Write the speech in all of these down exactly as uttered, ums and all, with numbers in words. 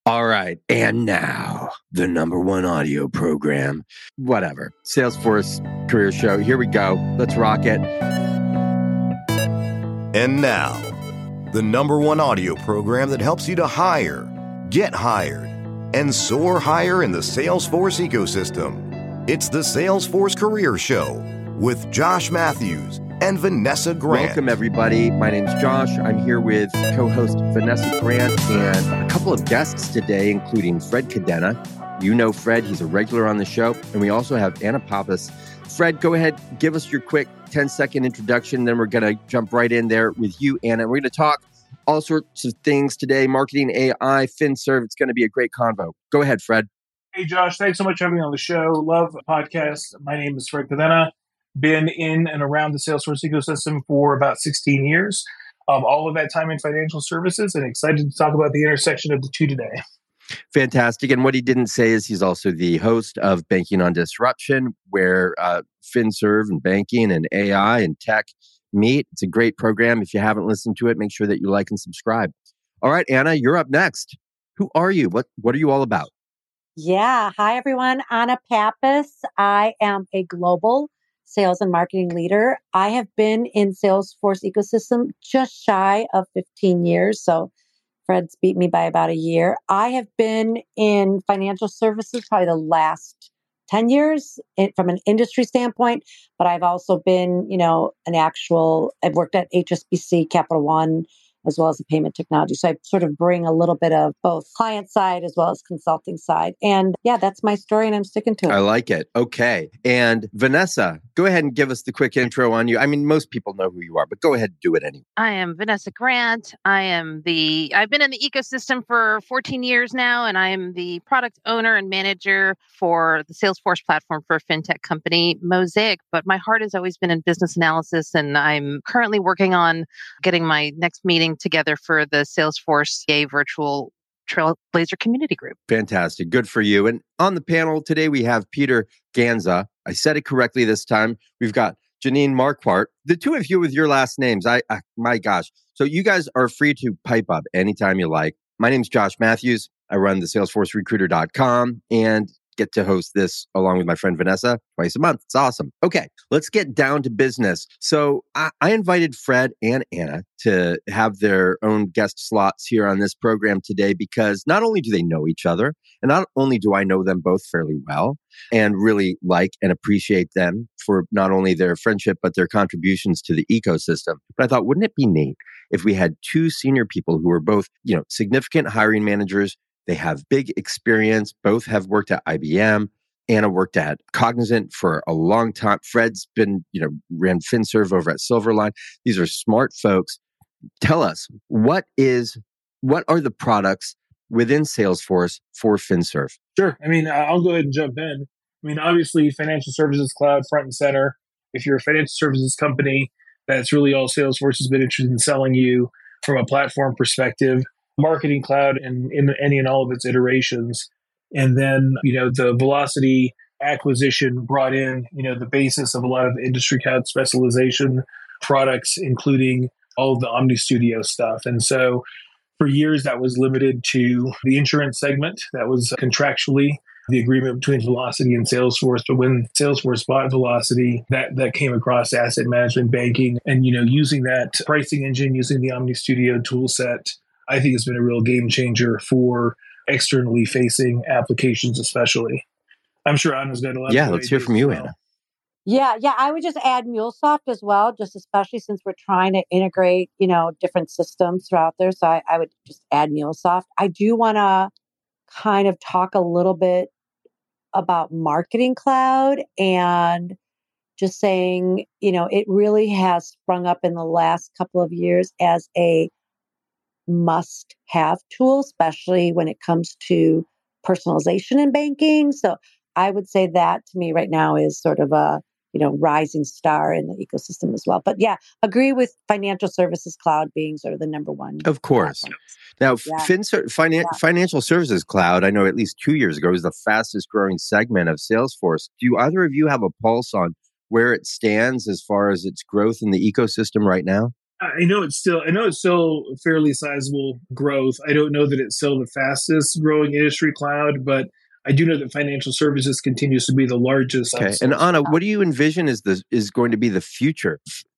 All right. And now, the number one audio program. Whatever. Salesforce Career Show. Here we go. Let's rock it. And now, the number one audio program that helps you to hire, get hired, and soar higher in the Salesforce ecosystem. It's the Salesforce Career Show with Josh Matthews and Vanessa Grant. Welcome, everybody. My name's Josh. I'm here with co-host Vanessa Grant and a couple of guests today, including Fred Cadena. You know Fred. He's a regular on the show. And we also have Anna Pappas. Fred, go ahead. Give us your quick ten-second introduction. Then we're going to jump right in there with you, Anna. We're going to talk all sorts of things today, marketing, A I, FinServ. It's going to be a great convo. Go ahead, Fred. Hey, Josh. Thanks so much for having me on the show. Love the podcast. My name is Fred Cadena. Been in and around the Salesforce ecosystem for about sixteen years. Um, all of that time in financial services, and excited to talk about the intersection of the two today. Fantastic. And what he didn't say is he's also the host of Banking on Disruption, where uh, FinServ and banking and A I and tech meet. It's a great program. If you haven't listened to it, make sure that you like and subscribe. All right, Anna, you're up next. Who are you? What What are you all about? Yeah. Hi, everyone. Anna Pappas. I am a global sales and marketing leader. I have been in Salesforce ecosystem just shy of fifteen years. So Fred's beat me by about a year. I have been in financial services probably the last ten years in, from an industry standpoint, but I've also been, you know, an actual, I've worked at H S B C, Capital One, as well as the payment technology. So I sort of bring a little bit of both client side as well as consulting side. And yeah, that's my story and I'm sticking to it. I like it. Okay. And Vanessa, go ahead and give us the quick intro on you. I mean, most people know who you are, but go ahead and do it anyway. I am Vanessa Grant. I am the, I've been in the ecosystem for fourteen years now, and I am the product owner and manager for the Salesforce platform for a fintech company, Mosaic. But my heart has always been in business analysis, and I'm currently working on getting my next meeting together for the Salesforce A virtual Trailblazer community group. Fantastic. Good for you. And on the panel today, we have Peter Ganza. I said it correctly this time. We've got Janine Marquardt. The two of you with your last names. I, I my gosh. So you guys are free to pipe up anytime you like. My name's Josh Matthews. I run the salesforce recruiter dot com and get to host this along with my friend Vanessa twice a month. It's awesome. Okay, let's get down to business. So I, I invited Fred and Anna to have their own guest slots here on this program today because not only do they know each other, and not only do I know them both fairly well and really like and appreciate them for not only their friendship, but their contributions to the ecosystem. But I thought, wouldn't it be neat if we had two senior people who are both, you know, significant hiring managers. They have big experience. Both have worked at I B M. Anna worked at Cognizant for a long time. Fred's been, you know, ran FinServ over at Silverline. These are smart folks. Tell us, what is, what are the products within Salesforce for FinServ? Sure. I mean, I'll go ahead and jump in. I mean, obviously, Financial Services Cloud front and center. If you're a financial services company, that's really all Salesforce has been interested in selling you from a platform perspective. Marketing Cloud and in any and all of its iterations. And then, you know, the Velocity acquisition brought in, you know, the basis of a lot of industry cloud specialization products, including all of the Omni Studio stuff. And so for years, that was limited to the insurance segment. That was contractually the agreement between Velocity and Salesforce. But when Salesforce bought Velocity, that, that came across asset management, banking, and, you know, using that pricing engine, using the Omni Studio tool set, I think it's been a real game changer for externally facing applications, especially. I'm sure Anna's got a lot. Yeah, of let's hear from you, well. Anna. Yeah, yeah. I would just add MuleSoft as well, just especially since we're trying to integrate, you know, different systems throughout there. So I, I would just add MuleSoft. I do want to kind of talk a little bit about Marketing Cloud and just saying, you know, it really has sprung up in the last couple of years as a must-have tool, especially when it comes to personalization in banking. So I would say that to me right now is sort of a, you know, rising star in the ecosystem as well. But yeah, agree with Financial Services Cloud being sort of the number one. Of course. platform. Now, Yeah. Fin- finan- Yeah. Financial Services Cloud, I know at least two years ago, was the fastest growing segment of Salesforce. Do either of you have a pulse on where it stands as far as its growth in the ecosystem right now? I know it's still I know it's still fairly sizable growth. I don't know that it's still the fastest growing industry cloud, but I do know that financial services continues to be the largest. Okay. And Anna, what do you envision is the is going to be the future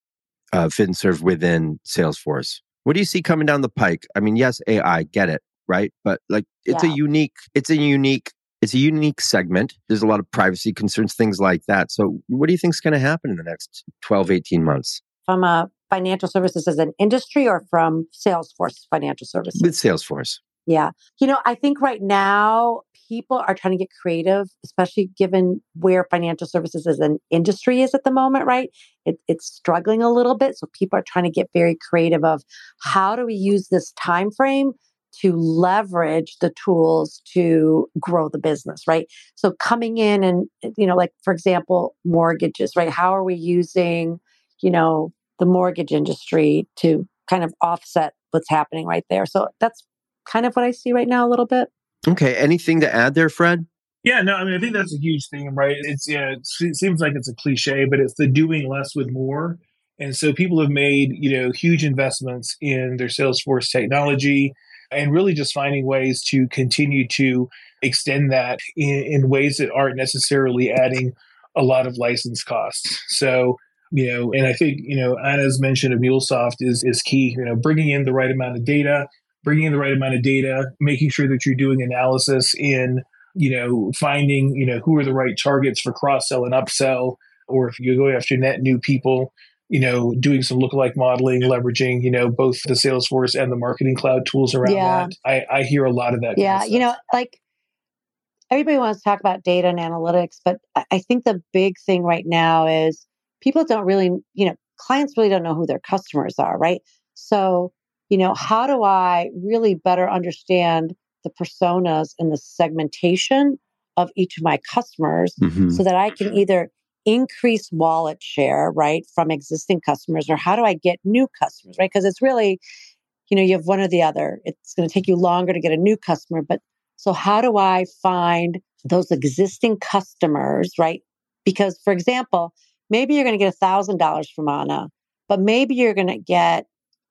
of FinServ within Salesforce? What do you see coming down the pike? I mean, yes, A I, get it, right? But like it's Yeah. a unique, it's a unique, it's a unique segment. There's a lot of privacy concerns, things like that. So what do you think is going to happen in the next twelve, eighteen months? From a financial services as an industry or from Salesforce financial services? With Salesforce. Yeah. You know, I think right now people are trying to get creative, especially given where financial services as an industry is at the moment, right? It, it's struggling a little bit. So people are trying to get very creative of how do we use this time frame to leverage the tools to grow the business, right? So coming in and, you know, like, for example, mortgages, right? How are we using, you know, the mortgage industry to kind of offset what's happening right there? So that's kind of what I see right now a little bit. Okay. Anything to add there, Fred? Yeah, no, I mean, I think that's a huge thing, right? It's, yeah, it's, it seems like it's a cliche, but it's the doing less with more. And so people have made, you know, huge investments in their Salesforce technology and really just finding ways to continue to extend that in, in ways that aren't necessarily adding a lot of license costs. So, you know, and I think, you know, Anna's mention of MuleSoft is, is key, you know, bringing in the right amount of data, bringing in the right amount of data, making sure that you're doing analysis in, you know, finding, you know, who are the right targets for cross-sell and upsell, or if you're going after net new people, you know, doing some lookalike modeling, leveraging, you know, both the Salesforce and the Marketing Cloud tools around Yeah. that. I, I hear a lot of that. Yeah. Kind of You know, stuff. like everybody wants to talk about data and analytics, but I I think the big thing right now is people don't really, you know, clients really don't know who their customers are, right? So, you know, how do I really better understand the personas and the segmentation of each of my customers Mhm. so that I can either increase wallet share, right, from existing customers, or how do I get new customers, right? Because it's really, you know, you have one or the other. It's going to take you longer to get a new customer, but so how do I find those existing customers, right? Because, for example, maybe you're going to get one thousand dollars from Anna, but maybe you're going to get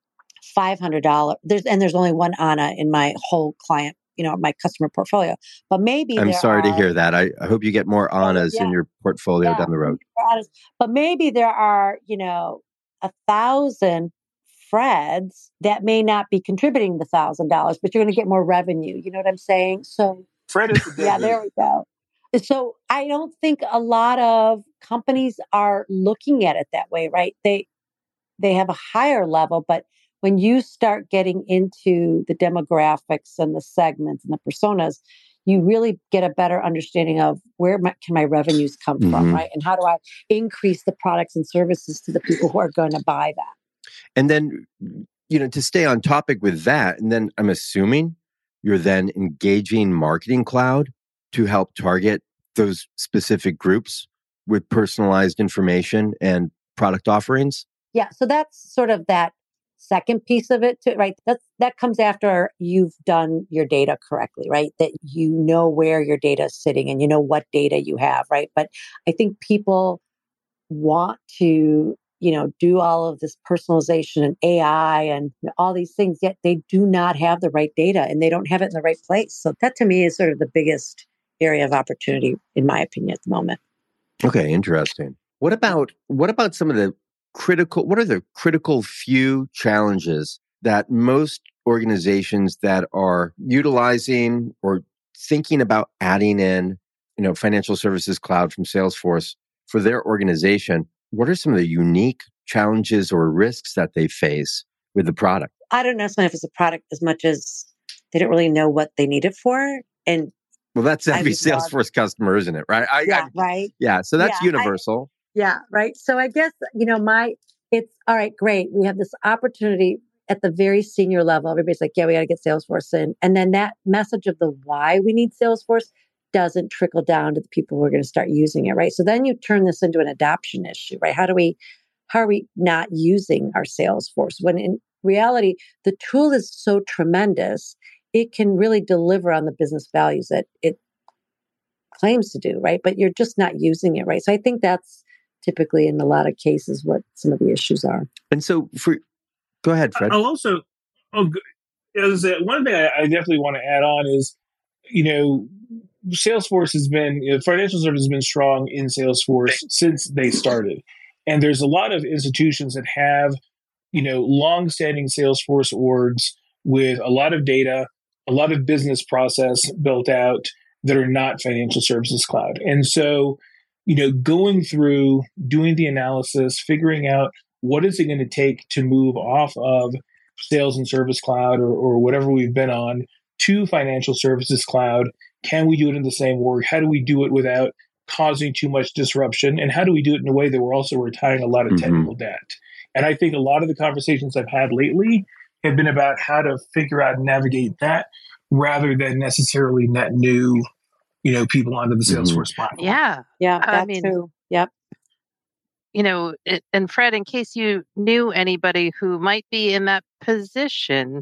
five hundred dollars. There's and there's only one Anna in my whole client, you know, my customer portfolio. But maybe I'm there sorry to are, hear that. I, I hope you get more Annas yeah, in your portfolio yeah, down the road. but maybe there are, you know, a thousand Freds that may not be contributing the thousand dollars, but you're going to get more revenue. You know what I'm saying? So Fred is the yeah, there we go. So I don't think a lot of companies are looking at it that way, right? They they have a higher level, but when you start getting into the demographics and the segments and the personas, you really get a better understanding of where my, can my revenues come Mhm. from, right? And how do I increase the products and services to the people who are going to buy that? And then, you know, to stay on topic with that, and then I'm assuming you're then engaging Marketing Cloud to help target those specific groups with personalized information and product offerings. Yeah, so that's sort of that second piece of it, too, right? That that comes after you've done your data correctly, right? That you know where your data is sitting and you know what data you have, right? But I think people want to, you know, do all of this personalization and A I and all these things, yet they do not have the right data and they don't have it in the right place. So that to me is sort of the biggest area of opportunity, in my opinion, at the moment. Okay, interesting. What about what about some of the critical, what are the critical few challenges that most organizations that are utilizing or thinking about adding in, you know, financial services cloud from Salesforce for their organization? What are some of the unique challenges or risks that they face with the product? I don't know if it's a product as much as they don't really know what they need it for. And Well, that's I every would love- Salesforce customer, isn't it? Right? I, yeah, I, right. yeah. So that's Yeah, I- universal. Yeah, right. So I guess, you know, my, it's all right, great. We have this opportunity at the very senior level. Everybody's like, yeah, we got to get Salesforce in. And then that message of the why we need Salesforce doesn't trickle down to the people who are going to start using it, right? So then you turn this into an adoption issue, right? How do we, how are we not using our Salesforce when in reality, the tool is so tremendous, it can really deliver on the business values that it claims to do, right? But you're just not using it, right? So I think that's typically in a lot of cases what some of the issues are. And so for Go ahead, Fred. I'll also, oh, is one thing I, I definitely want to add on is, you know, Salesforce has been, you know, financial services has been strong in Salesforce since they started. And there's a lot of institutions that have, you know, long-standing Salesforce orgs with a lot of data, a lot of business process built out that are not Financial Services Cloud. And so, you know, going through, doing the analysis, figuring out what is it going to take to move off of Sales and Service Cloud or, or whatever we've been on to Financial Services Cloud. Can we do it in the same org? How do we do it without causing too much disruption? And how do we do it in a way that we're also retiring a lot of technical mm-hmm. debt? And I think a lot of the conversations I've had lately have been about how to figure out and navigate that rather than necessarily net new, you know, people onto the Salesforce mm-hmm. platform. Yeah. Yeah, that's I mean, true. Yep. You know, it, and Fred, in case you knew anybody who might be in that position,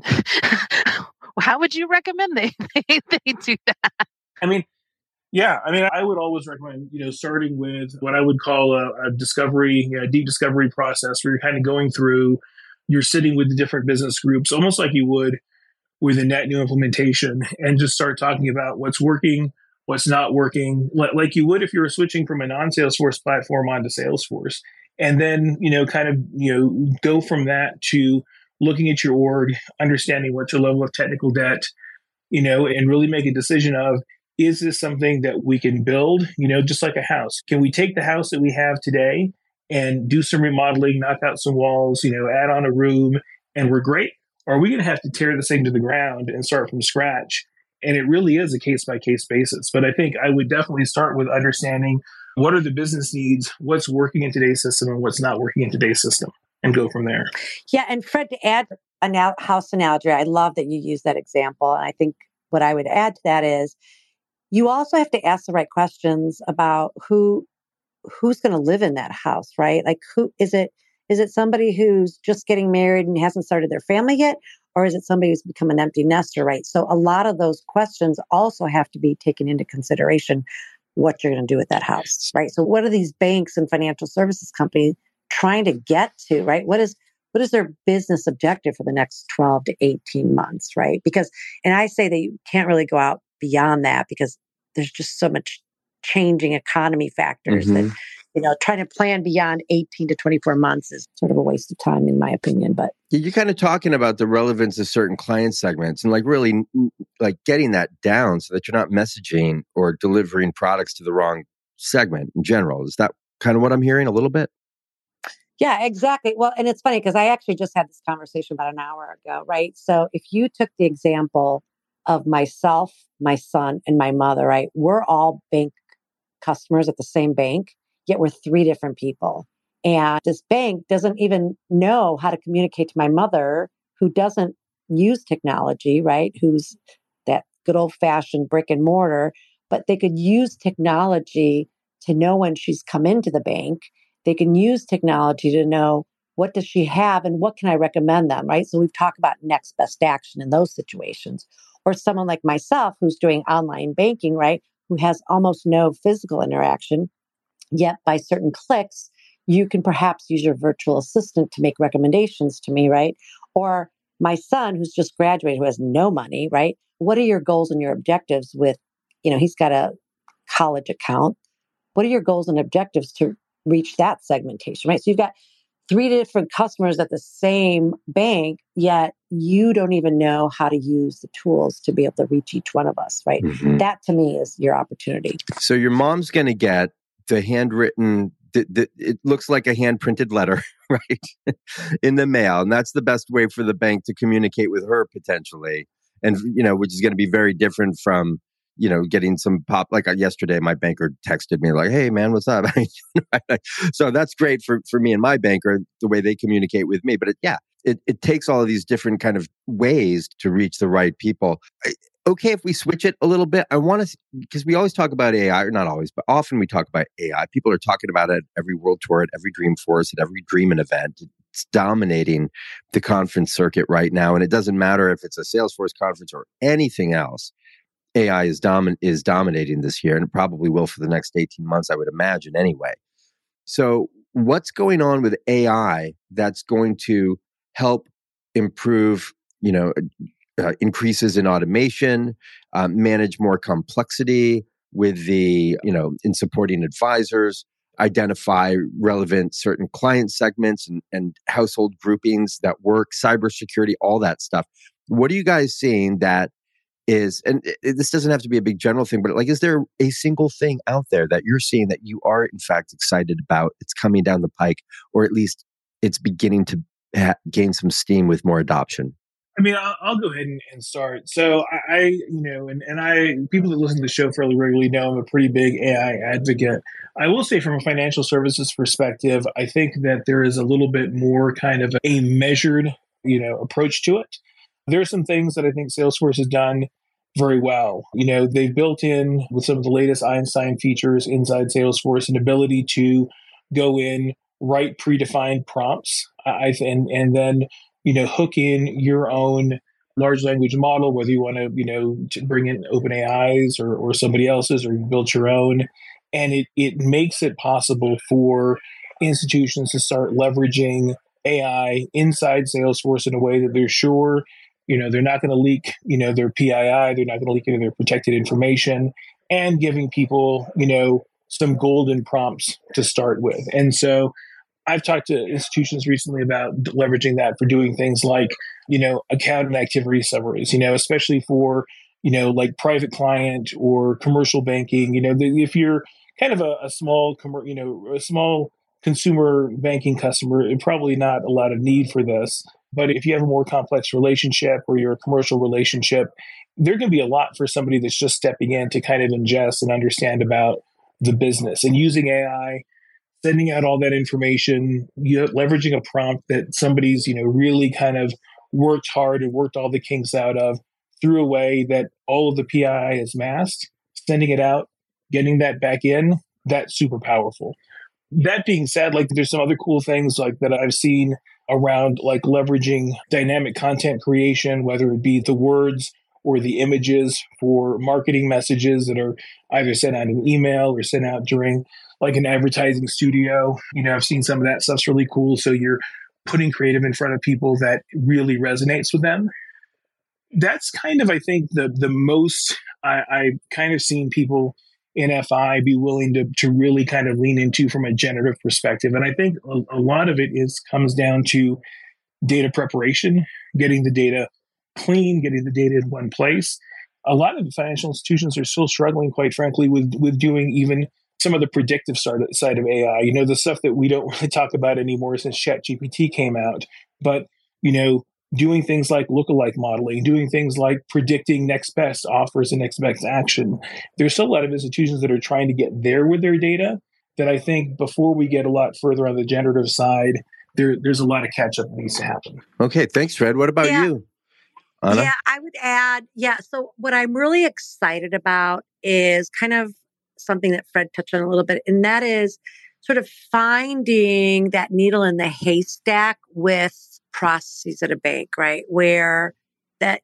how would you recommend they, they, they do that? I mean, yeah, I mean, I would always recommend, you know, starting with what I would call a, a discovery, a deep discovery process where you're kind of going through, you're sitting with the different business groups, almost like you would with a net new implementation, and just start talking about what's working, what's not working, like you would if you were switching from a non-Salesforce platform onto Salesforce. And then, you know, kind of, you know, go from that to looking at your org, understanding what's your level of technical debt, you know, and really make a decision of, is this something that we can build, you know, just like a house? Can we take the house that we have today and do some remodeling, knock out some walls, you know, add on a room, and we're great? Or are we going to have to tear this thing to the ground and start from scratch? And it really is a case-by-case basis. But I think I would definitely start with understanding what are the business needs, what's working in today's system and what's not working in today's system, and go from there. Yeah, and Fred, to add a now house analogy, I love that you use that example. And I think what I would add to that is you also have to ask the right questions about who who's going to live in that house, right? Like, who is it? Is it somebody who's just getting married and hasn't started their family yet? Or is it somebody who's become an empty nester, right? So a lot of those questions also have to be taken into consideration, what you're going to do with that house, right? So what are these banks and financial services companies trying to get to, right? What is what is their business objective for the next twelve to eighteen months, right? Because, and I say that you can't really go out beyond that because there's just so much changing economy factors mm-hmm. that, you know, trying to plan beyond eighteen to twenty-four months is sort of a waste of time, in my opinion. But you're kind of talking about the relevance of certain client segments and like really like getting that down so that you're not messaging or delivering products to the wrong segment in general. Is that kind of what I'm hearing a little bit? Yeah, exactly. Well, and it's funny because I actually just had this conversation about an hour ago, right? So if you took the example of myself, my son, and my mother, right? We're all bank customers at the same bank, yet we're three different people. And this bank doesn't even know how to communicate to my mother, who doesn't use technology, right? Who's that good old fashioned brick and mortar, but they could use technology to know when she's come into the bank. They can use technology to know what does she have and what can I recommend them, right? So we've talked about next best action in those situations. Or someone like myself who's doing online banking, right? Who has almost no physical interaction, yet by certain clicks, you can perhaps use your virtual assistant to make recommendations to me, right? Or my son who's just graduated, who has no money, right? What are your goals and your objectives with, you know, he's got a college account. What are your goals and objectives to reach that segmentation, right? So you've got three different customers at the same bank, yet you don't even know how to use the tools to be able to reach each one of us, right? Mm-hmm. That to me is your opportunity. So your mom's going to get the handwritten, the, the, it looks like a hand printed letter, right? in the mail. And that's the best way for the bank to communicate with her potentially. And, you know, which is going to be very different from, you know, getting some pop, like yesterday, my banker texted me like, hey man, what's up? So that's great for, for me and my banker, the way they communicate with me. But it, yeah, it, it takes all of these different kind of ways to reach the right people. I, okay, if we switch it a little bit, I want to, because we always talk about A I, or not always, but often we talk about A I. People are talking about it at every World Tour, at every Dreamforce, at every Dreamin' event. It's dominating the conference circuit right now. And it doesn't matter if it's a Salesforce conference or anything else. A I is domin- is dominating this year and probably will for the next eighteen months, I would imagine anyway. So what's going on with A I that's going to help improve, you know, uh, increases in automation, uh, manage more complexity with the, you know, in supporting advisors, identify relevant certain client segments and, and household groupings that work, cybersecurity, all that stuff. What are you guys seeing that is, and it, this doesn't have to be a big general thing, but like, is there a single thing out there that you're seeing that you are in fact excited about? It's coming down the pike, or at least it's beginning to ha- gain some steam with more adoption. I mean, I'll, I'll go ahead and, and start. So I, I, you know, and, and I, people that listen to the show fairly regularly know I'm a pretty big A I advocate. I will say from a financial services perspective, I think that there is a little bit more kind of a measured, you know, approach to it. There are some things that I think Salesforce has done very well. You know, they've built in with some of the latest Einstein features inside Salesforce an ability to go in, write predefined prompts, I and and then you know, hook in your own large language model, whether you want to, you know, to bring in OpenAI's or, or somebody else's, or you build your own. And it, it makes it possible for institutions to start leveraging A I inside Salesforce in a way that they're sure, you know, they're not going to leak, you know, their P I I, they're not going to leak any of their protected information, and giving people, you know, some golden prompts to start with. And so I've talked to institutions recently about leveraging that for doing things like, you know, account and activity summaries, you know, especially for, you know, like private client or commercial banking. You know, if you're kind of a, a small, you know, a small consumer banking customer, probably not a lot of need for this. But if you have a more complex relationship or you're a commercial relationship, there can be a lot for somebody that's just stepping in to kind of ingest and understand about the business, and using A I, sending out all that information, you know, leveraging a prompt that somebody's, you know, really kind of worked hard and worked all the kinks out of through a way that all of the P I I is masked, sending it out, getting that back in, that's super powerful. That being said, like there's some other cool things like that I've seen around like leveraging dynamic content creation, whether it be the words or the images for marketing messages that are either sent out in email or sent out during like an advertising studio. You know, I've seen some of that stuff's really cool. So you're putting creative in front of people that really resonates with them. That's kind of, I think, the the most I, I've kind of seen people in F I be willing to to really kind of lean into from a generative perspective. And I think a, a lot of it is comes down to data preparation, getting the data clean, getting the data in one place. A lot of the financial institutions are still struggling, quite frankly, with with doing even some of the predictive side of A I. You know, the stuff that we don't really talk about anymore since ChatGPT came out. But, you know, doing things like lookalike modeling, doing things like predicting next best offers and next best action. There's still a lot of institutions that are trying to get there with their data that I think before we get a lot further on the generative side, there, there's a lot of catch up that needs to happen. Okay, thanks, Fred. What about yeah. you? Anna? Yeah, I would add, yeah. So what I'm really excited about is kind of something that Fred touched on a little bit, and that is sort of finding that needle in the haystack with processes at a bank, right? Where that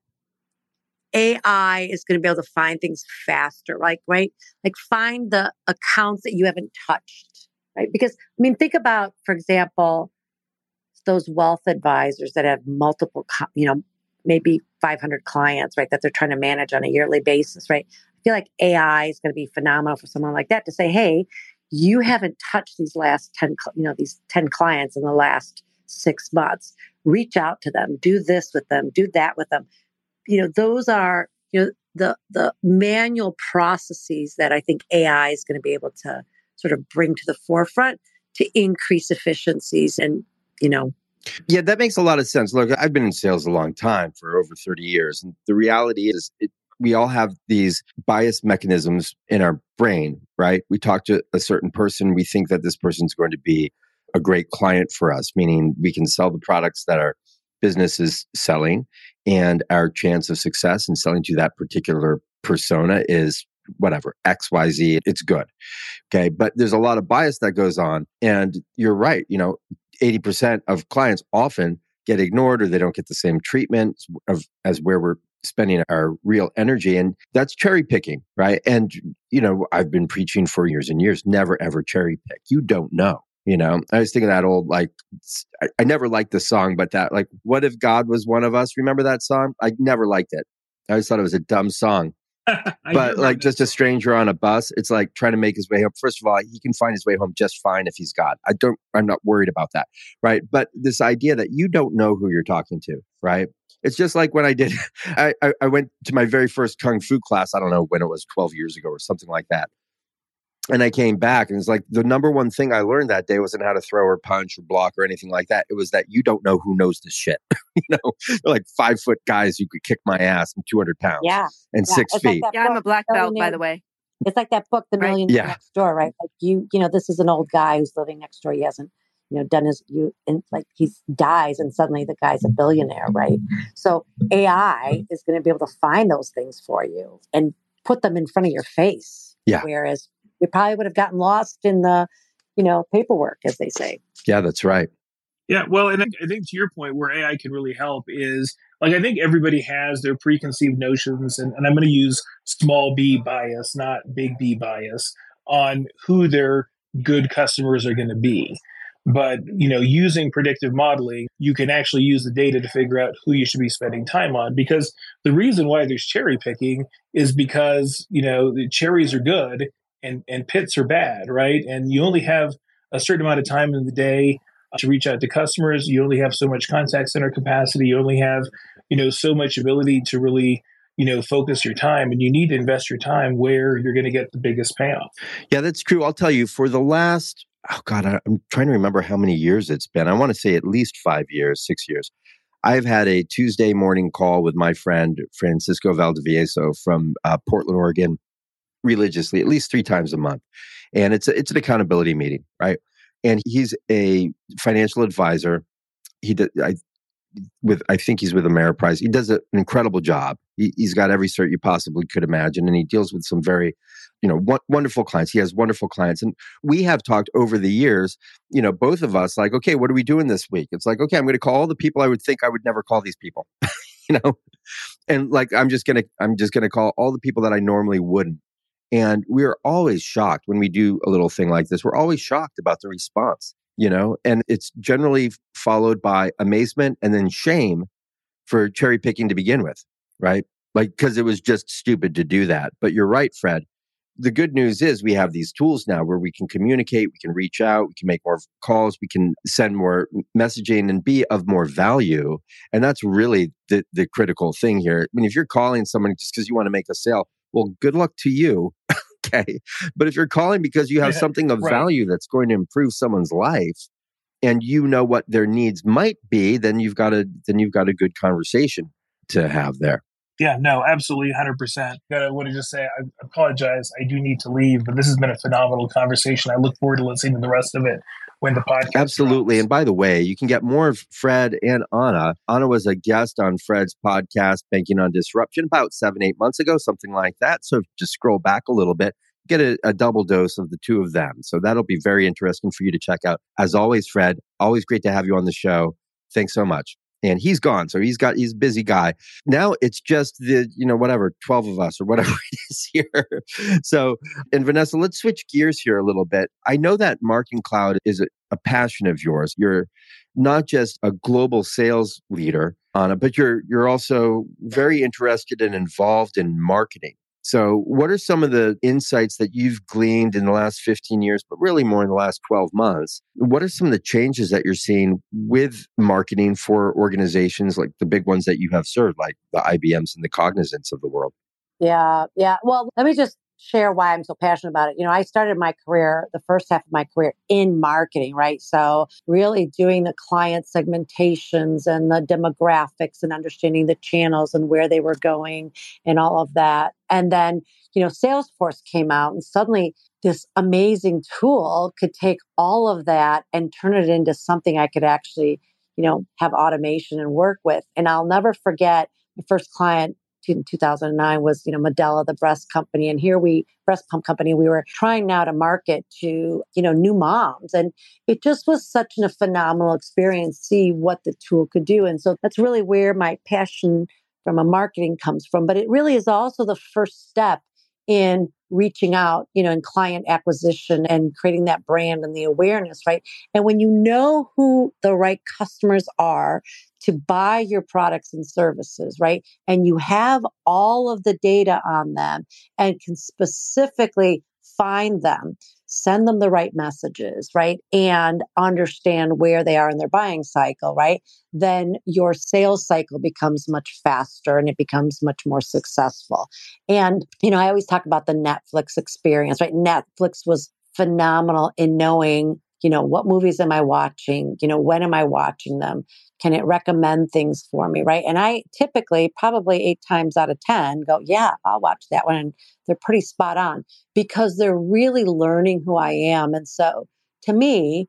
A I is going to be able to find things faster, like, right? Like find the accounts that you haven't touched, right? Because, I mean, think about, for example, those wealth advisors that have multiple, you know, maybe five hundred clients, right, that they're trying to manage on a yearly basis, right? I feel like A I is going to be phenomenal for someone like that to say, hey, you haven't touched these last ten, you know, these ten clients in the last six months. Reach out to them, do this with them, do that with them. You know, those are, you know, the the manual processes that I think A I is going to be able to sort of bring to the forefront to increase efficiencies and, you know. Yeah, that makes a lot of sense. Look, I've been in sales a long time, for over thirty years. And the reality is it, we all have these bias mechanisms in our brain, right? We talk to a certain person, we think that this person's going to be a great client for us, meaning we can sell the products that our business is selling, and our chance of success in selling to that particular persona is whatever, X, Y, Z, it's good. Okay. But there's a lot of bias that goes on. And you're right. You know, eighty percent of clients often get ignored, or they don't get the same treatment of as where we're spending our real energy. And that's cherry picking, right? And, you know, I've been preaching for years and years, never, ever cherry pick. You don't know. You know, I was thinking that old, like, I, I never liked the song, but that, like, what if God was one of us? Remember that song? I never liked it. I always thought it was a dumb song. But like just a stranger on a bus, it's like trying to make his way home. First of all, he can find his way home just fine if he's God. I don't, I'm not worried about that. Right. But this idea that you don't know who you're talking to, right? It's just like when I did, I, I, I went to my very first Kung Fu class. I don't know when it was, twelve years ago or something like that. And I came back and it's like the number one thing I learned that day wasn't how to throw or punch or block or anything like that. It was that you don't know who knows this shit. you know, they're like five foot guys who could kick my ass and two hundred pounds yeah, and yeah. six It's feet. like Yeah, I'm a black belt, by the way. It's like that book, The Right. Millionaire Yeah. Next Door, right? Like you, you know, this is an old guy who's living next door. He hasn't, you know, done his, you, and like he dies and suddenly the guy's a billionaire, right? So A I is going to be able to find those things for you and put them in front of your face. Yeah. Whereas we probably would have gotten lost in the, you know, paperwork, as they say. Yeah, that's right. Yeah, well, and I think to your point, where A I can really help is, like, I think everybody has their preconceived notions, and, and I'm going to use small b bias, not big B bias, on who their good customers are going to be. But, you know, using predictive modeling, you can actually use the data to figure out who you should be spending time on. Because the reason why there's cherry picking is because, you know, the cherries are good and, and pits are bad, right? And you only have a certain amount of time in the day to reach out to customers. You only have so much contact center capacity. You only have, you know, so much ability to really, you know, focus your time, and you need to invest your time where you're going to get the biggest payoff. Yeah, that's true. I'll tell you, for the last, oh God, I, I'm trying to remember how many years it's been. I want to say at least five years, six years. I've had a Tuesday morning call with my friend, Francisco Valdivieso from uh, Portland, Oregon, religiously, at least three times a month. And it's a, it's an accountability meeting, right? And he's a financial advisor. He did, I, with, I think he's with Ameriprise. He does a, an incredible job. He, he's got every cert you possibly could imagine. And he deals with some very, you know, w- wonderful clients. He has wonderful clients. And we have talked over the years, you know, both of us, like, okay, what are we doing this week? It's like, okay, I'm going to call all the people I would think I would never call these people, you know? And like, I'm just going to, I'm just going to call all the people that I normally wouldn't. And we're always shocked when we do a little thing like this. We're always shocked about the response, you know, and it's generally followed by amazement and then shame for cherry picking to begin with, right? Like, because it was just stupid to do that. But you're right, Fred. The good news is we have these tools now where we can communicate, we can reach out, we can make more calls, we can send more messaging and be of more value. And that's really the, the critical thing here. I mean, if you're calling someone just because you want to make a sale, well, good luck to you. Okay. But if you're calling because you have Yeah, something of right. value that's going to improve someone's life and you know what their needs might be, then you've got a then you've got a good conversation to have there. Yeah, no, absolutely, one hundred percent. I want to just say, I apologize. I do need to leave, but this has been a phenomenal conversation. I look forward to listening to the rest of it when the podcast Absolutely. drops. And by the way, you can get more of Fred and Anna. Anna was a guest on Fred's podcast, Banking on Disruption, about seven, eight months ago, something like that. So just scroll back a little bit, get a, a double dose of the two of them. So that'll be very interesting for you to check out. As always, Fred, always great to have you on the show. Thanks so much. And he's gone. So he's got, he's a busy guy. Now it's just the, you know, whatever, twelve of us or whatever it is here. So, and Vanessa, let's switch gears here a little bit. I know that Marketing Cloud is a, a passion of yours. You're not just a global sales leader, Anna, but you're, you're also very interested and involved in marketing. So what are some of the insights that you've gleaned in the last fifteen years, but really more in the last twelve months? What are some of the changes that you're seeing with marketing for organizations like the big ones that you have served, like the I B Ms and the Cognizants of the world? Yeah, yeah. Well, let me just share why I'm so passionate about it. You know, I started my career, the first half of my career in marketing, right? So really doing the client segmentations and the demographics and understanding the channels and where they were going and all of that. And then, you know, Salesforce came out and suddenly this amazing tool could take all of that and turn it into something I could actually, you know, have automation and work with. And I'll never forget the first client in two thousand nine was, you know, Medela, the breast company. And here we, breast pump company, we were trying now to market to, you know, new moms. And it just was such a phenomenal experience, see what the tool could do. And so that's really where my passion from a marketing comes from. But it really is also the first step in reaching out, you know, in client acquisition and creating that brand and the awareness, right? And when you know who the right customers are to buy your products and services, right? And you have all of the data on them and can specifically find them, send them the right messages, right? And understand where they are in their buying cycle, right? Then your sales cycle becomes much faster and it becomes much more successful. And, you know, I always talk about the Netflix experience, right? Netflix was phenomenal in knowing, you know, what movies am I watching? You know, when am I watching them? Can it recommend things for me, right? And I typically, probably eight times out of ten, go, yeah, I'll watch that one. And they're pretty spot on because they're really learning who I am. And so to me,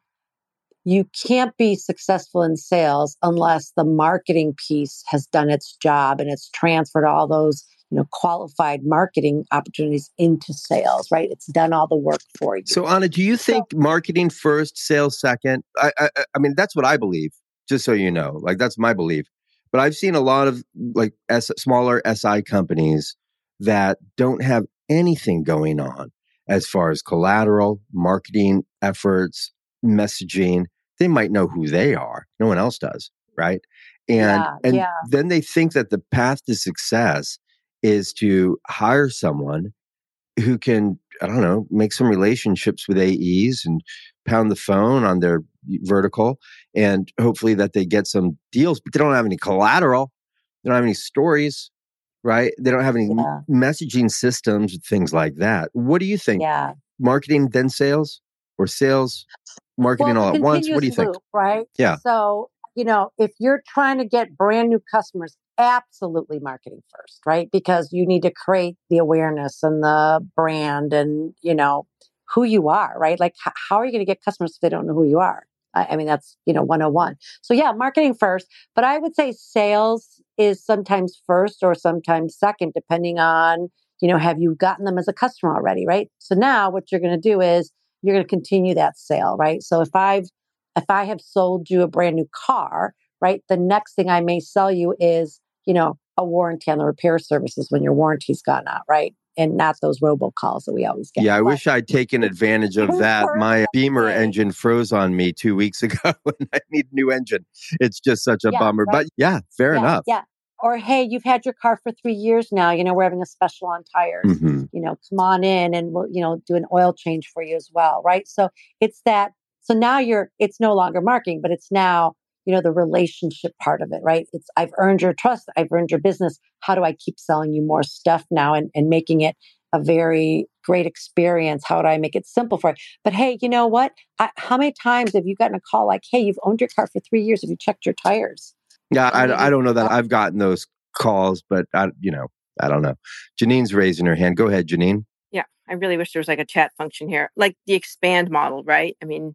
you can't be successful in sales unless the marketing piece has done its job and it's transferred all those, you know, qualified marketing opportunities into sales, right? It's done all the work for you. So, Anna, do you think so, marketing first, sales second? I, I, I mean, that's what I believe. Just so you know, like that's my belief. But I've seen a lot of like S, smaller S I companies that don't have anything going on as far as collateral, marketing efforts, messaging. They might know who they are. No one else does, right? And yeah, and yeah. then they think that the path to success is to hire someone who can, I don't know, make some relationships with A Es and pound the phone on their vertical, and hopefully that they get some deals, but they don't have any collateral. They don't have any stories, right? They don't have any yeah. messaging systems, things like that. What do you think? Yeah. Marketing, then sales, or sales, marketing well, all at once? What do you think? Loop, right? Yeah. So, you know, if you're trying to get brand new customers, absolutely marketing first, right? Because you need to create the awareness and the brand and, you know, who you are, right? Like, h- how are you going to get customers if they don't know who you are? I, I mean, that's, you know, one oh one. So yeah, marketing first, but I would say sales is sometimes first or sometimes second, depending on, you know, have you gotten them as a customer already, right? So now what you're going to do is you're going to continue that sale, right? So if I've, if I have sold you a brand new car, right, the next thing I may sell you is, you know, a warranty on the repair services when your warranty's gone out, right? And not those robocalls that we always get. Yeah, I but wish I'd taken advantage of that. My Beamer thing. engine froze on me two weeks ago and I need a new engine. It's just such a Yeah, bummer. right? But yeah, fair yeah, enough. Yeah. Or, hey, you've had your car for three years now. You know, we're having a special on tires. Mm-hmm. You know, come on in and we'll, you know, do an oil change for you as well, right? So it's that. So now you're, it's no longer marketing, but it's now, you know, the relationship part of it, right? It's, I've earned your trust. I've earned your business. How do I keep selling you more stuff now and, and making it a very great experience? How do I make it simple for you? But hey, you know what? I, how many times have you gotten a call like, hey, you've owned your car for three years. Have you checked your tires? Yeah, I, I don't know that I've gotten those calls, but I, you know, I don't know. Janine's raising her hand. Go ahead, Janine. Yeah, I really wish there was like a chat function here, like the expand model, right? I mean,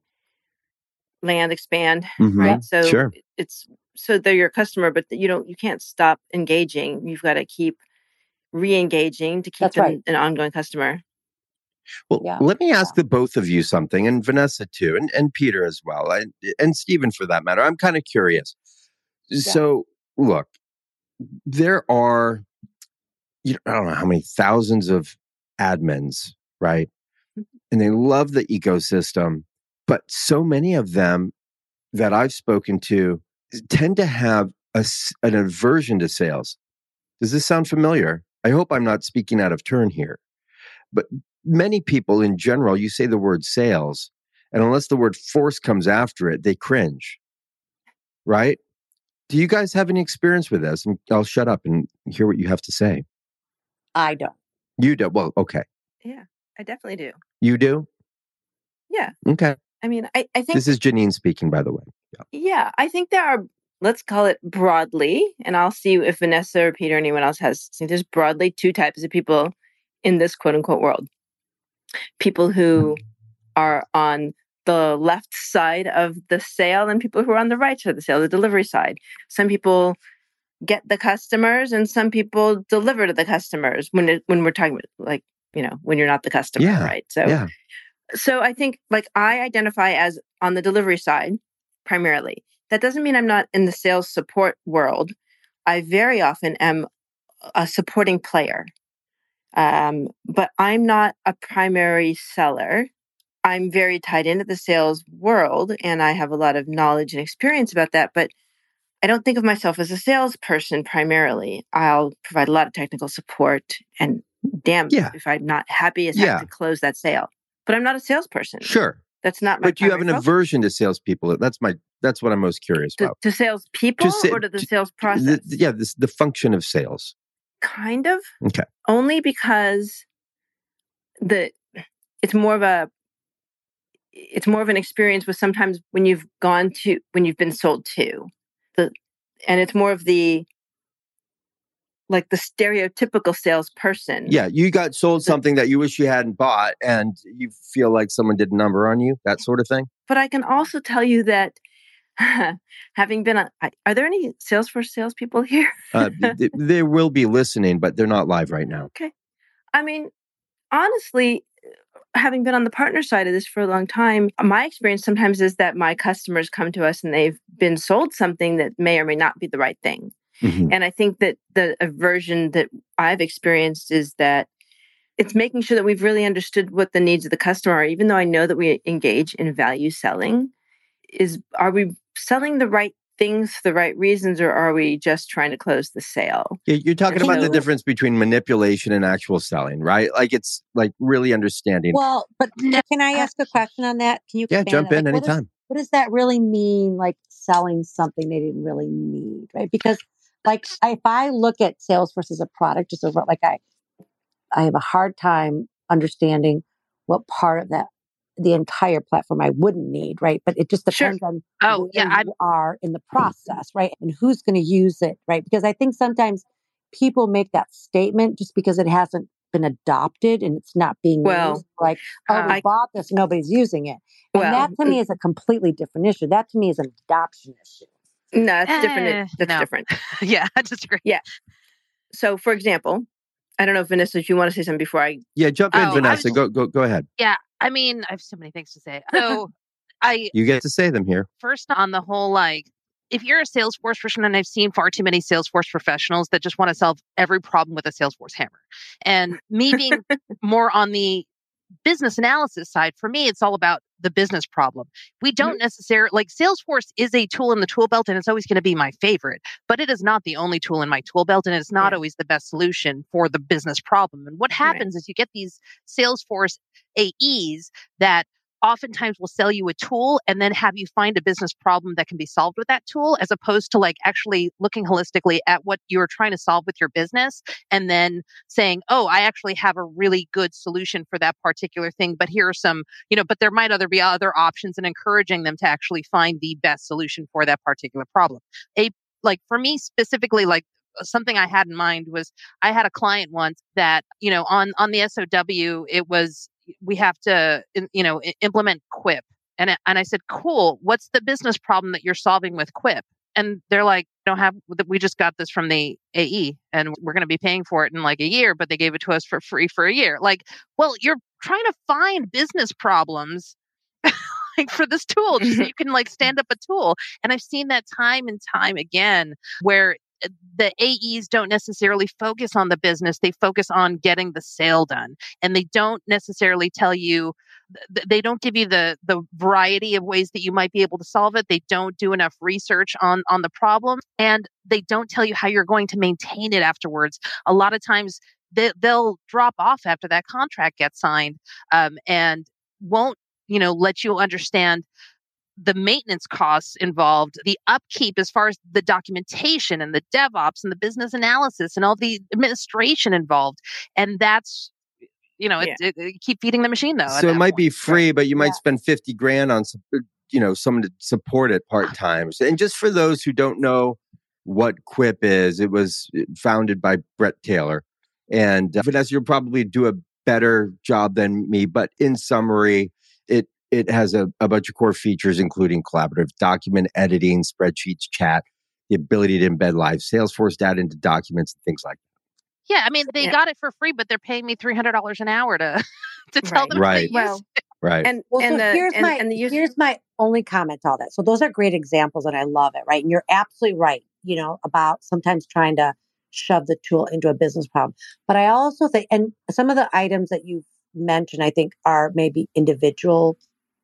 land, expand, mm-hmm. right? So sure. it's so they're your customer, but you don't, you can't stop engaging. You've got to keep re-engaging to keep That's them right. an ongoing customer. Well, Yeah. let me ask Yeah. the both of you something, and Vanessa too, and, and Peter as well, and, and Stephen for that matter. I'm kind of curious. So, look, there are, you know, I don't know how many thousands of admins, right? And they love the ecosystem, but so many of them that I've spoken to tend to have a, s- an aversion to sales. Does this sound familiar? I hope I'm not speaking out of turn here, but many people in general, you say the word sales, and unless the word force comes after it, they cringe, right? Do you guys have any experience with this? And I'll shut up and hear what you have to say. I don't. You do? Well, okay. Yeah, I definitely do. You do? Yeah. Okay. I mean, I, I think This is Janine speaking, by the way. Yeah. yeah, I think there are, let's call it broadly, and I'll see if Vanessa or Peter or anyone else has, I think there's broadly two types of people in this quote unquote world. People who are on the left side of the sale and people who are on the right side of the sale, the delivery side. Some people get the customers and some people deliver to the customers when it, when we're talking about, like, you know, when you're not the customer, Yeah, right? So, yeah. so I think, like, I identify as on the delivery side primarily. That doesn't mean I'm not in the sales support world. I very often am a supporting player. Um, but I'm not a primary seller. I'm very tied into the sales world and I have a lot of knowledge and experience about that, but I don't think of myself as a salesperson primarily. I'll provide a lot of technical support and damn Yeah. if I'm not happy as Yeah. heck to close that sale. But I'm not a salesperson. Sure. That's not my But you have an primary focus. aversion to salespeople. That's my. That's what I'm most curious To, about. to salespeople sa- or to the to- sales process? The, yeah, this the function of sales. Kind of. Okay. Only because the it's more of a it's more of an experience with sometimes when you've gone to when you've been sold to the and it's more of the like the stereotypical salesperson. Yeah, you got sold The- something that you wish you hadn't bought, and you feel like someone did a number on you. That sort of thing. But I can also tell you that having been on, are there any Salesforce salespeople here? uh, th- they will be listening, but they're not live right now. Okay. I mean, honestly, having been on the partner side of this for a long time, my experience sometimes is that my customers come to us and they've been sold something that may or may not be the right thing. Mhm. And I think that the aversion that I've experienced is that it's making sure that we've really understood what the needs of the customer are, even though I know that we engage in value selling. Is are we selling the right things for the right reasons, or are we just trying to close the sale? Yeah, you're talking And about the so- difference between manipulation and actual selling, right? Like it's like really understanding. Well, but No. can I ask a question on that? Can you yeah, expand jump on in that? Like, what is- anytime. what does that really mean, like selling something they didn't really need, right? Because like if I look at Salesforce as a product, just over like I I have a hard time understanding what part of that the entire platform I wouldn't need, right? But it just Sure. depends on Oh, where yeah, I'm- you are in the process, right? And who's going to use it, right? Because I think sometimes people make that statement just because it hasn't been adopted and it's not being Well, used. Like, oh, we I- bought this, nobody's using it. And Well, that to me is a completely different issue. That to me is an adoption issue. No, that's different. Eh, That's no. different. yeah, I disagree. So, for example, I don't know, Vanessa, if you want to say something before I. Yeah, jump in, Oh, I Vanessa. was- Go, go, go ahead. Yeah, I mean, I have so many things to say. So, I You get to say them here. first on the whole, like, if you're a Salesforce person, and I've seen far too many Salesforce professionals that just want to solve every problem with a Salesforce hammer, and me being more on the business analysis side, for me, it's all about the business problem. We don't necessarily like Salesforce is a tool in the tool belt, and it's always going to be my favorite, but it is not the only tool in my tool belt, and it's not Yeah. always the best solution for the business problem. And what happens is you get these Salesforce A Es that oftentimes will sell you a tool and then have you find a business problem that can be solved with that tool, as opposed to like actually looking holistically at what you're trying to solve with your business and then saying, oh, I actually have a really good solution for that particular thing, but here are some, you know, but there might other be other options, and encouraging them to actually find the best solution for that particular problem. A like for me specifically, like something I had in mind was I had a client once that, you know, on on the S O W, it was we have to, you know, implement Quip. And, it, and I said, cool, what's the business problem that you're solving with Quip? And they're like, don't have, we just got this from the A E and we're going to be paying for it in like a year, but they gave it to us for free for a year. Like, well, you're trying to find business problems like for this tool, just so you can like stand up a tool. And I've seen that time and time again where the A Es don't necessarily focus on the business. They focus on getting the sale done. And they don't necessarily tell you, th- they don't give you the the variety of ways that you might be able to solve it. They don't do enough research on, on the problem. And they don't tell you how you're going to maintain it afterwards. A lot of times they, they'll drop off after that contract gets signed um, and won't, you know, let you understand the maintenance costs involved, the upkeep as far as the documentation and the DevOps and the business analysis and all the administration involved. And that's, you know, Yeah. it, it, it keep feeding the machine though. at So it that might be point. free, but you might Yeah. spend fifty grand on, some- you know, someone to support it part time. And just for those who don't know what Quip is, it was founded by Brett Taylor. And uh, Vanessa, you'll probably do a better job than me. But in summary, it it has a, a bunch of core features, including collaborative document editing, spreadsheets, chat, the ability to embed live Salesforce data into documents and things like that. Yeah, I mean, they Yeah. got it for free, but they're paying me three hundred dollars an hour to to tell Right. them Right. to use Well, it. Right. and Well, and so the here's and, my and the use. here's my only comment to all that. So those are great examples, and I love it. Right, and you're absolutely right. You know about sometimes trying to shove the tool into a business problem. But I also think, and some of the items that you've mentioned, I think are maybe individual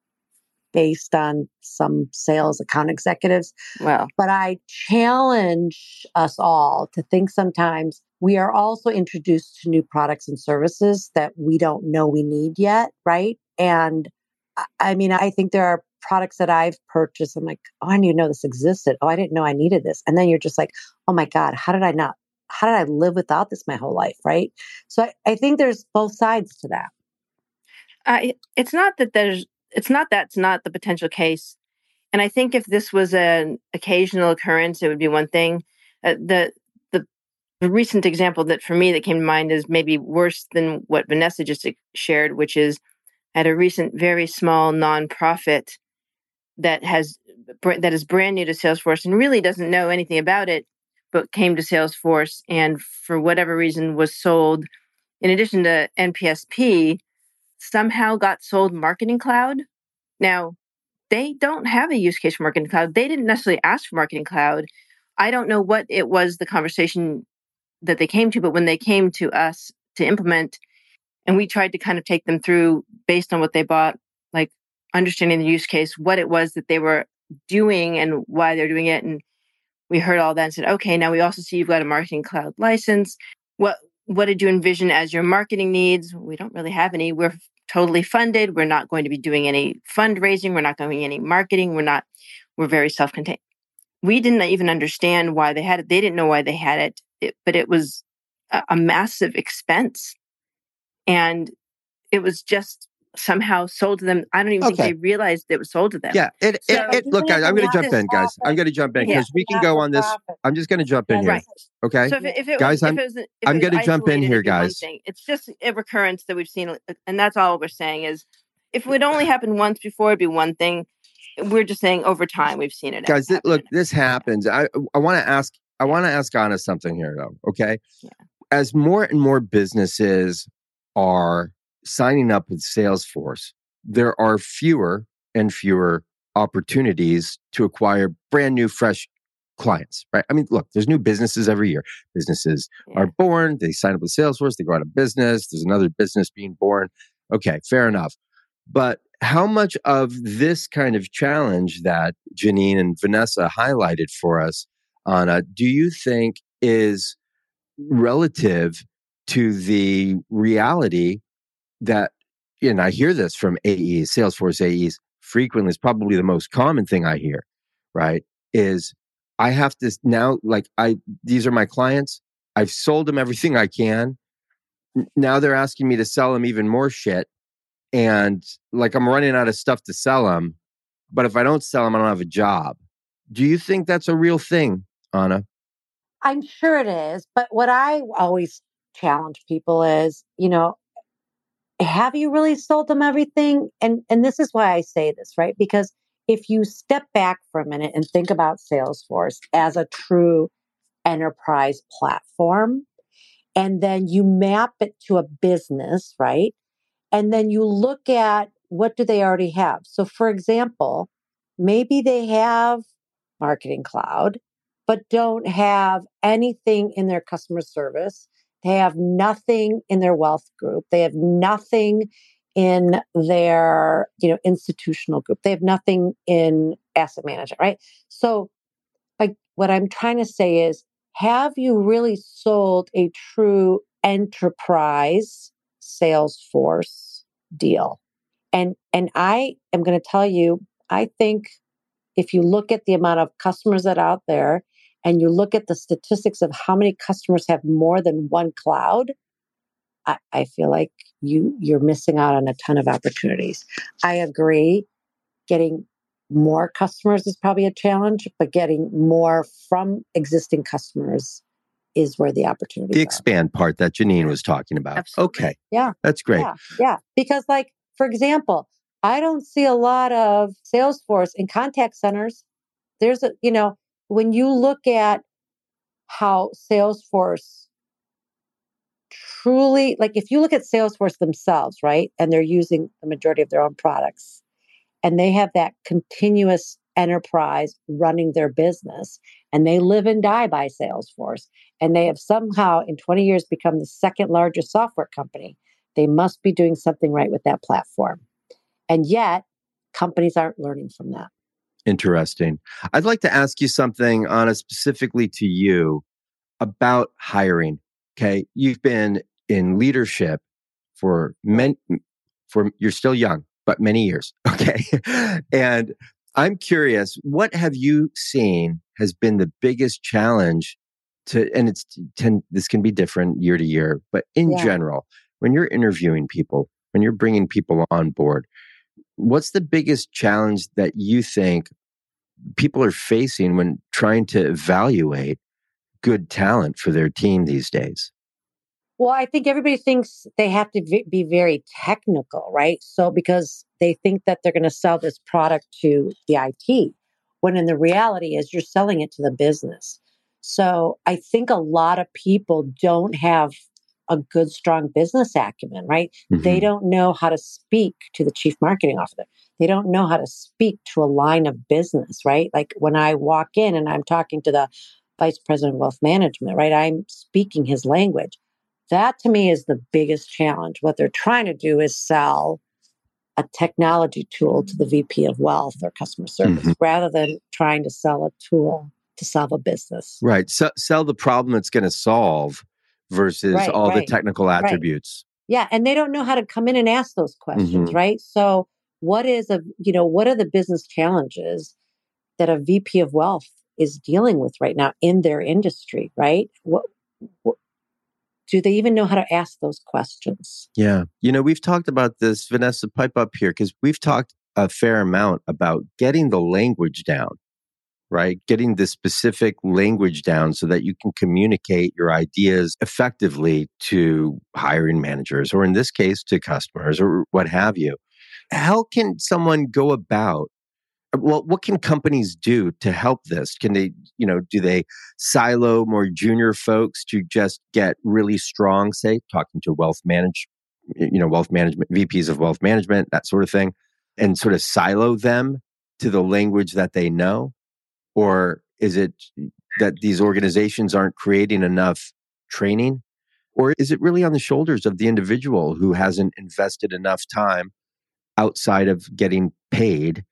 based on some sales account executives. Well, but I challenge us all to think sometimes we are also introduced to new products and services that we don't know we need yet, right? And I- I mean, I think there are products that I've purchased. I'm like, oh, I didn't even know this existed. Oh, I didn't know I needed this. And then you're just like, oh my God, how did I not? How did I live without this my whole life, right? So I, I think there's both sides to that. I, it's not that there's, it's not that's not the potential case. And I think if this was an occasional occurrence, it would be one thing. Uh, the, the the recent example that for me that came to mind is maybe worse than what Vanessa just shared, which is at a recent very small nonprofit that has that is brand new to Salesforce and really doesn't know anything about it, but came to Salesforce and for whatever reason was sold, in addition to N P S P, somehow got sold Marketing Cloud. Now, they don't have a use case for Marketing Cloud. They didn't necessarily ask for Marketing Cloud. I don't know what it was, the conversation that they came to, but when they came to us to implement, and we tried to kind of take them through based on what they bought, like understanding the use case, what it was that they were doing and why they're doing it. And we heard all that and said, okay, now we also see you've got a Marketing Cloud license. What, what did you envision as your marketing needs? We don't really have any. We're totally funded. We're not going to be doing any fundraising. We're not doing any marketing. We're not, we're very self-contained. We didn't even understand why they had it. They didn't know why they had it, it but it was a, a massive expense. And it was just somehow sold to them. I don't even Okay. think they realized it was sold to them. Yeah. It, So it, it look, guys, I'm going to jump in, guys. I'm going to jump in Yeah. because we can go on this. I'm just going to jump in here. Right. Okay. So if it, if it Guys, was, I'm- if it was, if I'm it was gonna jump in isolated, here, it'd be one guys. thing. It's just a recurrence that we've seen, and that's all we're saying is, if it would only happen once before, it'd be one thing. We're just saying over time we've seen it. Guys, th- happen. look, this happens. I I want to ask. I want to ask Anna something here, though. Okay. Yeah. As more and more businesses are signing up with Salesforce, there are fewer and fewer opportunities to acquire brand new, fresh clients, right? I mean, look, there's new businesses every year. Businesses Yeah. are born, they sign up with Salesforce, they go out of business, there's another business being born. Okay, fair enough. But how much of this kind of challenge that Janine and Vanessa highlighted for us, Anna, do you think is relative to the reality that, and I hear this from A Es, Salesforce A Es frequently, it's probably the most common thing I hear, right? Is I have to now, like, I, these are my clients. I've sold them everything I can. Now they're asking me to sell them even more shit. And like, I'm running out of stuff to sell them. But if I don't sell them, I don't have a job. Do you think that's a real thing, Anna? I'm sure it is. But what I always challenge people is, you know, have you really sold them everything? And and this is why I say this, right? Because if you step back for a minute and think about Salesforce as a true enterprise platform, and then you map it to a business, right? And then you look at what do they already have. So for example, maybe they have Marketing Cloud, but don't have anything in their customer service. They have nothing in their wealth group. They have nothing in their, you know, institutional group. They have nothing in asset management, right? So like what I'm trying to say is, have you really sold a true enterprise Salesforce deal? And and I am going to tell you, I think if you look at the amount of customers that are out there and you look at the statistics of how many customers have more than one cloud, I, I feel like you you're missing out on a ton of opportunities. I agree. Getting more customers is probably a challenge, but getting more from existing customers is where the opportunities The are. expand part that Janine was talking about. Absolutely. Okay. Yeah. That's great. Yeah, yeah. Because, like, for example, I don't see a lot of Salesforce in contact centers. There's a, you know, when you look at how Salesforce truly, like, if you look at Salesforce themselves, right, and they're using the majority of their own products, and they have that continuous enterprise running their business, and they live and die by Salesforce, and they have somehow in twenty years become the second largest software company. They must be doing something right with that platform. And yet, companies aren't learning from that. Interesting. I'd like to ask you something, Anna, specifically to you about hiring. Okay. You've been in leadership for many, for you're still young, but many years. Okay. And I'm curious, what have you seen has been the biggest challenge to, and it's ten, this can be different year to year, but in Yeah. general, when you're interviewing people, when you're bringing people on board, what's the biggest challenge that you think people are facing when trying to evaluate good talent for their team these days? Well, I think everybody thinks they have to v- be very technical, right? So because they think that they're going to sell this product to the I T, when in the reality is you're selling it to the business. So I think a lot of people don't have a good, strong business acumen, right? Mm-hmm. They don't know how to speak to the chief marketing officer. They don't know how to speak to a line of business, right? Like when I walk in and I'm talking to the vice president of wealth management, right? I'm speaking his language. That to me is the biggest challenge. What they're trying to do is sell a technology tool to the V P of wealth or customer service Mhm. rather than trying to sell a tool to solve a business. Right. So, sell the problem it's going to solve versus Right, all the right, technical right. attributes. Yeah, and they don't know how to come in and ask those questions, Mhm. right? So what is a, you know, what are the business challenges that a V P of wealth is dealing with right now in their industry, right? What, what do they even know how to ask those questions? Yeah. You know, we've talked about this, Vanessa, pipe up here, because we've talked a fair amount about getting the language down, right? Getting the specific language down so that you can communicate your ideas effectively to hiring managers, or in this case, to customers or what have you. How can someone go about, well, what can companies do to help this? Can they, you know, do they silo more junior folks to just get really strong, say, talking to wealth manage, you know, wealth management, V Ps of wealth management, that sort of thing, and sort of silo them to the language that they know? Or is it that these organizations aren't creating enough training? Or is it really on the shoulders of the individual who hasn't invested enough time outside of getting paid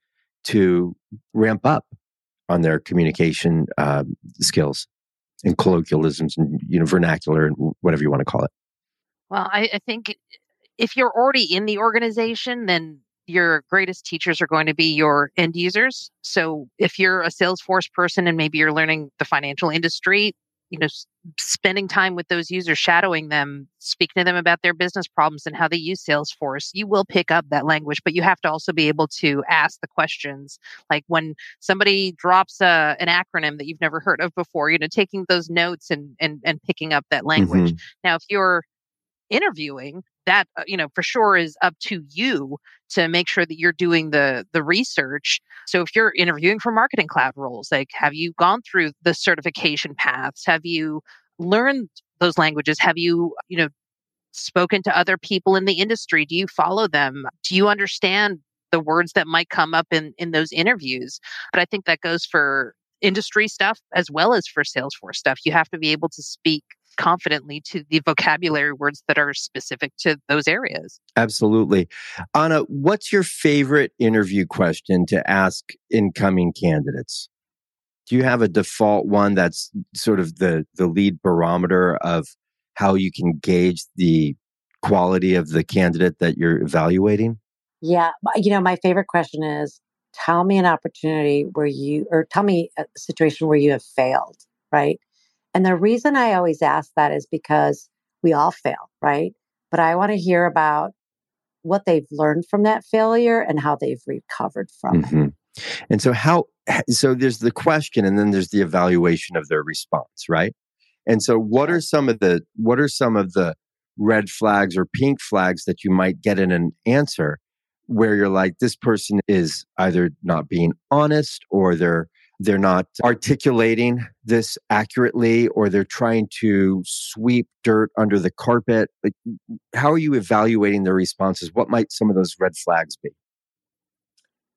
to ramp up on their communication uh, skills and colloquialisms and, you know, vernacular and whatever you want to call it? Well, I, I think if you're already in the organization, then your greatest teachers are going to be your end users. So if you're a Salesforce person and maybe you're learning the financial industry, you know, s- spending time with those users, shadowing them, speaking to them about their business problems and how they use Salesforce, you will pick up that language, but you have to also be able to ask the questions. Like when somebody drops a, an acronym that you've never heard of before, you know, taking those notes and, and, and picking up that language. Mhm. Now, if you're interviewing, that uh, you know for sure is up to you to make sure that you're doing the the research. So if you're interviewing for marketing cloud roles, like, have you gone through the certification paths? Have you learned those languages? Have you you know spoken to other people in the industry? Do you follow them? Do you understand the words that might come up in in those interviews? But I think that goes for industry stuff as well as for Salesforce stuff. You have to be able to speak confidently to the vocabulary words that are specific to those areas. Absolutely. Anna, what's your favorite interview question to ask incoming candidates? Do you have a default one that's sort of the, the lead barometer of how you can gauge the quality of the candidate that you're evaluating? Yeah, but, you know, my favorite question is tell me an opportunity where you, or tell me a situation where you have failed, right? And the reason I always ask that is because we all fail, right? But I want to hear about what they've learned from that failure and how they've recovered from it. hmm And so how so there's the question and then there's the evaluation of their response, right? And so what Sure. are some of the what are some of the red flags or pink flags that you might get in an answer where you're like, this person is either not being honest or they're they're not articulating this accurately or they're trying to sweep dirt under the carpet? Like, how are you evaluating their responses? What might some of those red flags be?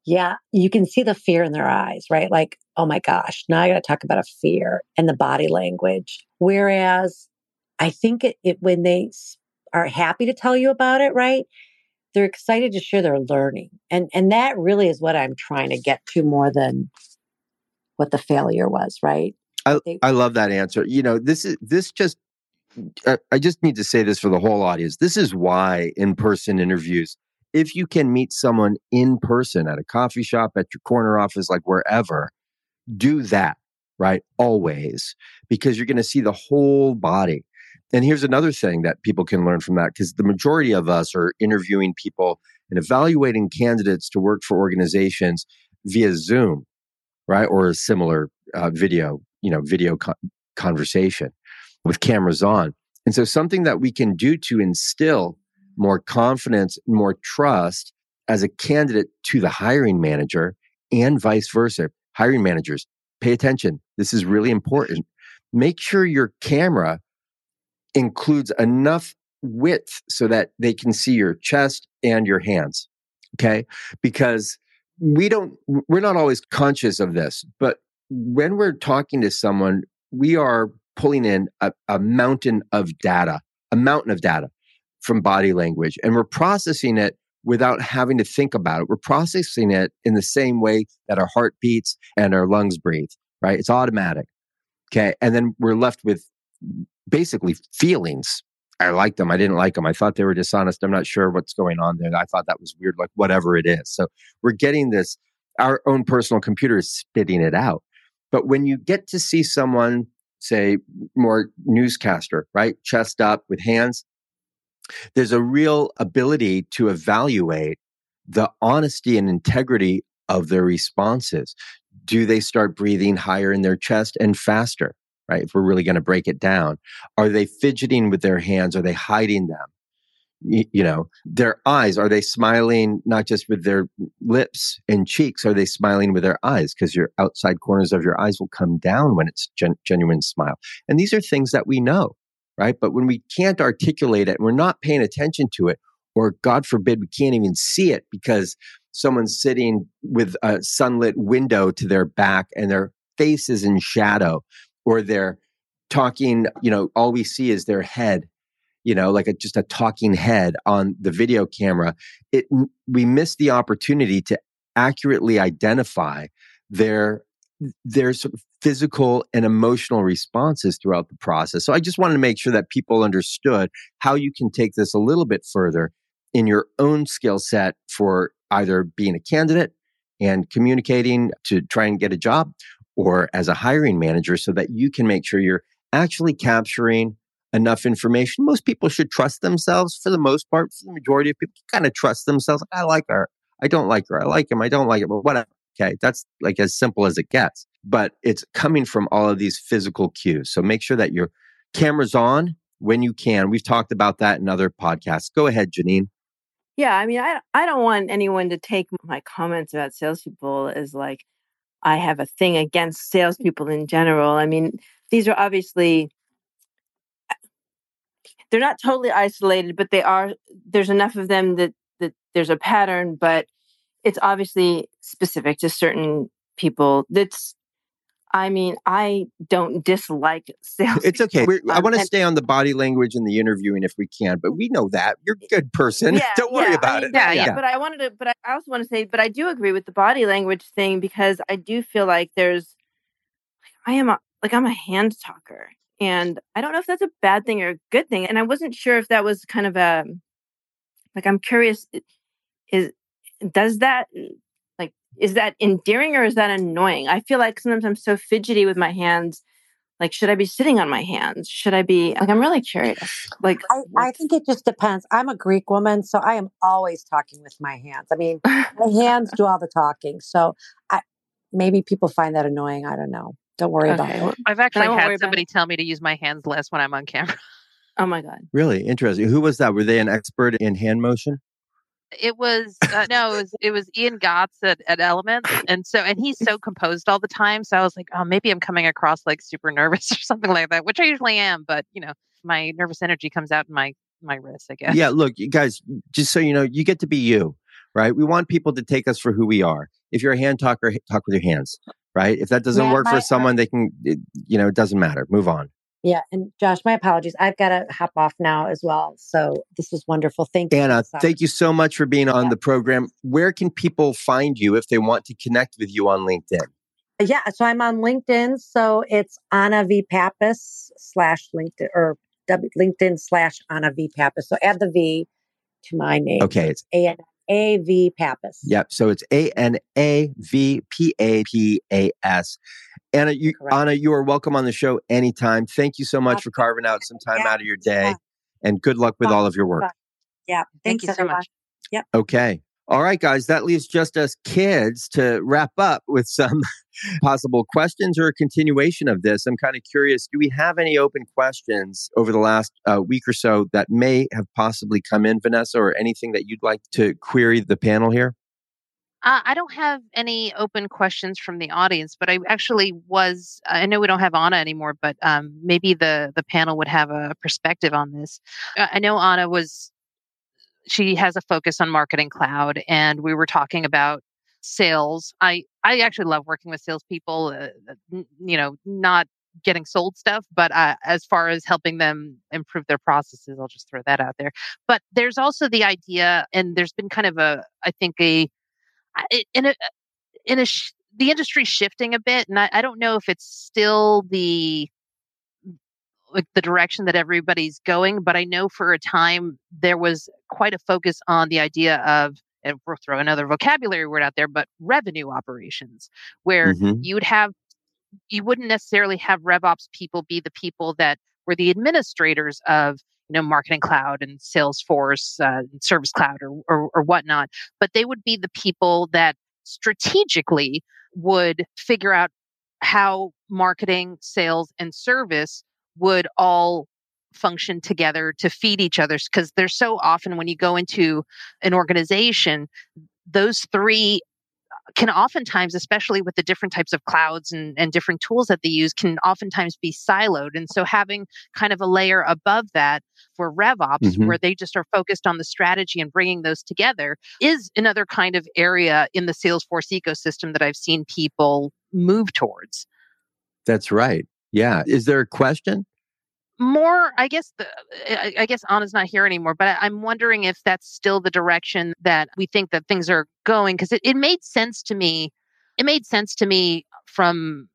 Yeah, you can see the fear in their eyes, right? Like, oh my gosh, now I got to talk about a fear and the body language. Whereas I think it, it when they s- are happy to tell you about it, right? They're excited to share their learning. And and that really is what I'm trying to get to more than what the failure was, right? I, They, I love that answer. You know, this is this just I, I just need to say this for the whole audience. This is why in-person interviews, if you can meet someone in person at a coffee shop, at your corner office, like wherever, do that, right? Always, because you're going to see the whole body. And here's another thing that people can learn from that, because the majority of us are interviewing people and evaluating candidates to work for organizations via Zoom, right? Or a similar uh, video, you know, video con- conversation with cameras on. And so something that we can do to instill more confidence, more trust as a candidate to the hiring manager and vice versa. Hiring managers, pay attention. This is really important. Make sure your camera includes enough width so that they can see your chest and your hands. Okay. Because we don't, we're not always conscious of this, but when we're talking to someone, we are pulling in a, a mountain of data, a mountain of data from body language, and we're processing it without having to think about it. We're processing it in the same way that our heart beats and our lungs breathe, right? It's automatic. Okay. And then we're left with basically feelings. I liked them. I didn't like them. I thought they were dishonest. I'm not sure what's going on there. I thought that was weird, like whatever it is. So we're getting this, our own personal computer is spitting it out. But when you get to see someone, say, more newscaster, right? Chest up with hands, there's a real ability to evaluate the honesty and integrity of their responses. Do they start breathing higher in their chest and faster, right? If we're really going to break it down, are they fidgeting with their hands? Are they hiding them? You, you know, their eyes, are they smiling not just with their lips and cheeks? Are they smiling with their eyes? Because your outside corners of your eyes will come down when it's gen- genuine smile. And these are things that we know, right? But when we can't articulate it and we're not paying attention to it, or God forbid, we can't even see it because someone's sitting with a sunlit window to their back and their face is in shadow, or they're talking, you know, all we see is their head, you know, like a, just a talking head on the video camera. It, we miss the opportunity to accurately identify their, their sort of physical and emotional responses throughout the process. So I just wanted to make sure that people understood how you can take this a little bit further in your own skill set for either being a candidate and communicating to try and get a job, or as a hiring manager, so that you can make sure you're actually capturing enough information. Most people should trust themselves for the most part. For the majority of people kind of trust themselves. I like her. I don't like her. I like him. I don't like it, but whatever. Okay. That's like as simple as it gets. But it's coming from all of these physical cues. So make sure that your camera's on when you can. We've talked about that in other podcasts. Go ahead, Janine. Yeah, I mean, I I don't want anyone to take my comments about salespeople as like I have a thing against salespeople in general. I mean, these are obviously they're not totally isolated, but they are. There's enough of them that that there's a pattern, but it's obviously specific to certain people. That's. I mean, I don't dislike sales. It's okay. We're, I Um, want to and stay on the body language and the interviewing if we can, but we know that you're a good person. yeah, Don't worry yeah. I about mean, it. Yeah, yeah, yeah. But I wanted to. But I I also want to say, but I do agree with the body language thing because I do feel like there's. I am a like I'm a hand talker, and I don't know if that's a bad thing or a good thing. And I wasn't sure if that was kind of a like I'm curious. i- Is does that like is that endearing or is that annoying? I feel like sometimes I'm so fidgety with my hands. Like, should I be sitting on my hands? Should I be like? I'm really curious. Like, I, I what's think it just depends. I'm a Greek woman, so I am always talking with my hands. I mean, my hands do all the talking. So I maybe people find that annoying. I don't know. Don't worry about okay? it. Well, I've then I actually won't worry had about somebody it. tell me to use my hands less when I'm on camera. Oh my god. Really interesting. Who was that? Were they an expert in hand motion? It was uh, no, it was it was Ian Gotts at, at Elements, and so and he's so composed all the time. So I was like, oh, maybe I'm coming across like super nervous or something like that, which I usually am. But you know, my nervous energy comes out in my my wrist, I guess. Yeah, look, you guys, just so you know, you get to be you, right? We want people to take us for who we are. If you're a hand talker, talk with your hands, right? If that doesn't Yeah, work my- for someone, they can, it, you know, it doesn't matter. Move on. Yeah. And Josh, my apologies. I've got to hop off now as well. So this was wonderful. Thank you. Anna, for this thank you so much for being on Yeah. the program. Where can people find you if they want to connect with you on LinkedIn? Yeah. So I'm on LinkedIn. So it's Anna V Pappas slash LinkedIn or W- LinkedIn slash Anna V Pappas. So add the V to my name. Okay. So it's A N A V Pappas. Yep. So it's A N A V P A P A S. Anna, you, Correct. Anna, you are welcome on the show anytime. Thank you so much for carving out some time Yeah, out of your it's day, fun. and good luck with Fun. all of your work. Fun. Yeah. Thank Thanks, you so everyone. much. Yep. Okay. All right, guys, that leaves just us kids to wrap up with some possible questions or a continuation of this. I'm kind of curious, do we have any open questions over the last uh, week or so that may have possibly come in, Vanessa, or anything that you'd like to query the panel here? Uh, I don't have any open questions from the audience, but I actually was, I know we don't have Anna anymore, but um, maybe the, the panel would have a perspective on this. Uh, I know Anna was, she has a focus on Marketing Cloud, and we were talking about sales. I, I actually love working with salespeople, uh, n- you know, not getting sold stuff, but uh, as far as helping them improve their processes, I'll just throw that out there. But there's also the idea, and there's been kind of a, I think a, I- in a in a sh- the industry shifting a bit, and I, I don't know if it's still the like the direction that everybody's going, but I know for a time there was quite a focus on the idea of, and we'll throw another vocabulary word out there, but revenue operations, where Mhm. you would have you wouldn't necessarily have RevOps people be the people that were the administrators of, you know, Marketing Cloud and Salesforce, uh, and Service Cloud or, or or whatnot, but they would be the people that strategically would figure out how marketing, sales, and service would all function together to feed each other. Because there's so often when you go into an organization, those three can oftentimes, especially with the different types of clouds and, and different tools that they use, can oftentimes be siloed. And so having kind of a layer above that for RevOps, Mhm. where they just are focused on the strategy and bringing those together, is another kind of area in the Salesforce ecosystem that I've seen people move towards. That's right. Yeah. Is there a question? More, I guess, the, I I guess Anna's not here anymore, but I- I'm wondering if that's still the direction that we think that things are going, because it, it made sense to me. It made sense to me from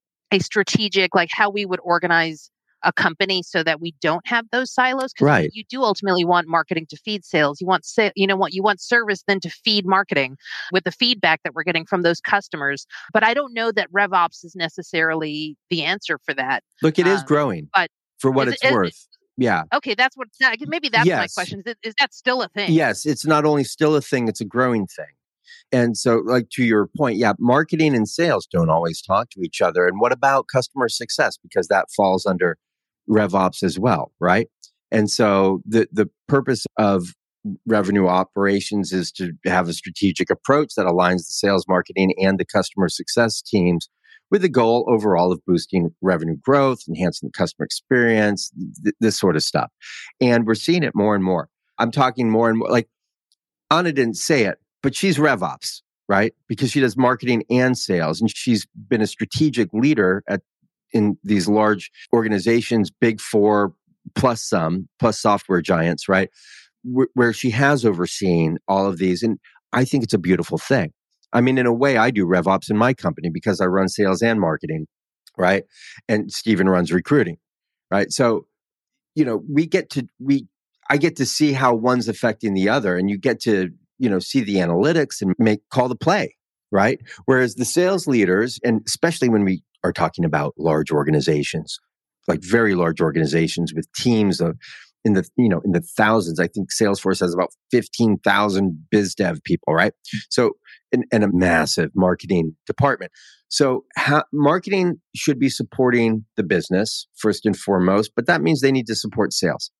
a strategic, like how we would organize a company so that we don't have those silos. Because Right. you do ultimately want marketing to feed sales. You want, sa- you know what, you want service then to feed marketing with the feedback that we're getting from those customers. But I don't know that RevOps is necessarily the answer for that. Look, it is Um, growing but for what is it's it- is- worth. Yeah. Okay, that's what. that- Maybe that's my Yes. question. Is, is that still a thing? Yes. It's not only still a thing, it's a growing thing. And so, like to your point, yeah, marketing and sales don't always talk to each other. And what about customer success? Because that falls under RevOps as well, right? And so the the purpose of revenue operations is to have a strategic approach that aligns the sales, marketing, and the customer success teams with the goal overall of boosting revenue growth, enhancing the customer experience, th- this sort of stuff. And we're seeing it more and more. I'm talking more and more, like Anna didn't say it, but she's RevOps, right? Because she does marketing and sales, and she's been a strategic leader at in these large organizations, big four plus some, plus software giants, right? Wh- where she has overseen all of these. And I think it's a beautiful thing. I mean, in a way, I do RevOps in my company because I run sales and marketing, right? And Stephen runs recruiting, right? So, you know, we get to, we, I get to see how one's affecting the other, and you get to, you know, see the analytics and make, call the play, right? Whereas the sales leaders, and especially when we are talking about large organizations, like very large organizations with teams of in the, you know, in the thousands. I think Salesforce has about fifteen thousand biz dev people, right? So, and, and a massive marketing department. So ha- marketing should be supporting the business first and foremost, but that means they need to support sales.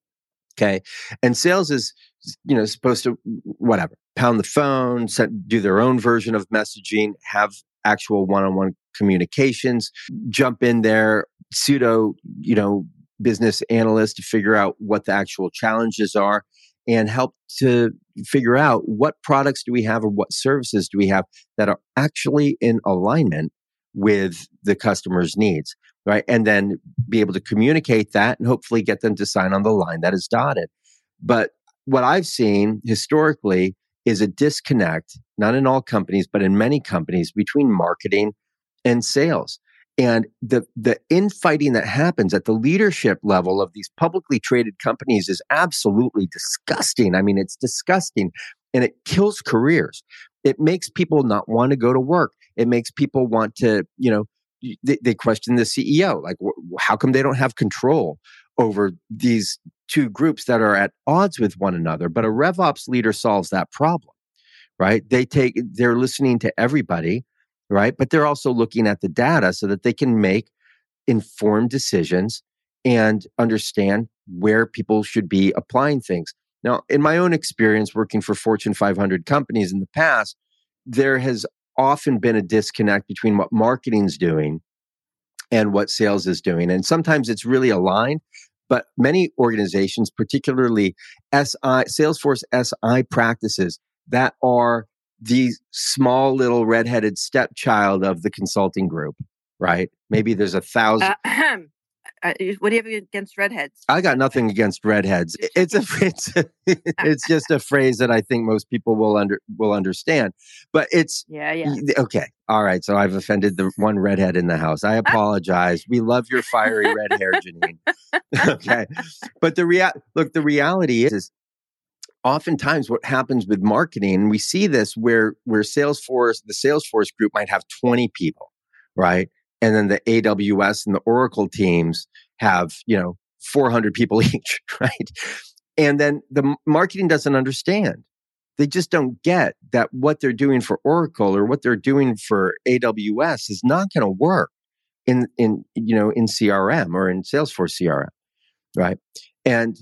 Okay. And sales is, you know, supposed to, whatever, pound the phone, set, do their own version of messaging, have actual one-on-one communications, jump in there, pseudo, you know, business analyst to figure out what the actual challenges are and help to figure out what products do we have or what services do we have that are actually in alignment with the customer's needs, right? And then be able to communicate that and hopefully get them to sign on the line that is dotted. But what I've seen historically is a disconnect, not in all companies, but in many companies, between marketing and sales. And the the infighting that happens at the leadership level of these publicly traded companies is absolutely disgusting. I mean, it's disgusting, and it kills careers. It makes people not want to go to work. It makes people want to, you know, they, they question the C E O. Like, wh- how come they don't have control over these two groups that are at odds with one another? But a RevOps leader solves that problem, right? They take, they're listening to everybody, right? But they're also looking at the data so that they can make informed decisions and understand where people should be applying things. Now, in my own experience working for Fortune five hundred companies in the past, there has often been a disconnect between what marketing's doing and what sales is doing. And sometimes it's really aligned, but many organizations, particularly S I, Salesforce S I practices that are the small little redheaded stepchild of the consulting group, right? Maybe there's a thousand. Uh, uh, what do you have against redheads? I got nothing against redheads. It's a, it's a, it's just a phrase that I think most people will under will understand. But it's yeah, yeah. Okay, all right. So I've offended the one redhead in the house. I apologize. We love your fiery red hair, Janine. Okay, but the rea- look, the reality is, is oftentimes what happens with marketing, and we see this where where Salesforce, the Salesforce group might have twenty people, right? And then the A W S and the Oracle teams have, you know, four hundred people each, right? And then the marketing doesn't understand. They just don't get that what they're doing for Oracle or what they're doing for A W S is not going to work in, in, you know, in C R M or in Salesforce C R M, right? And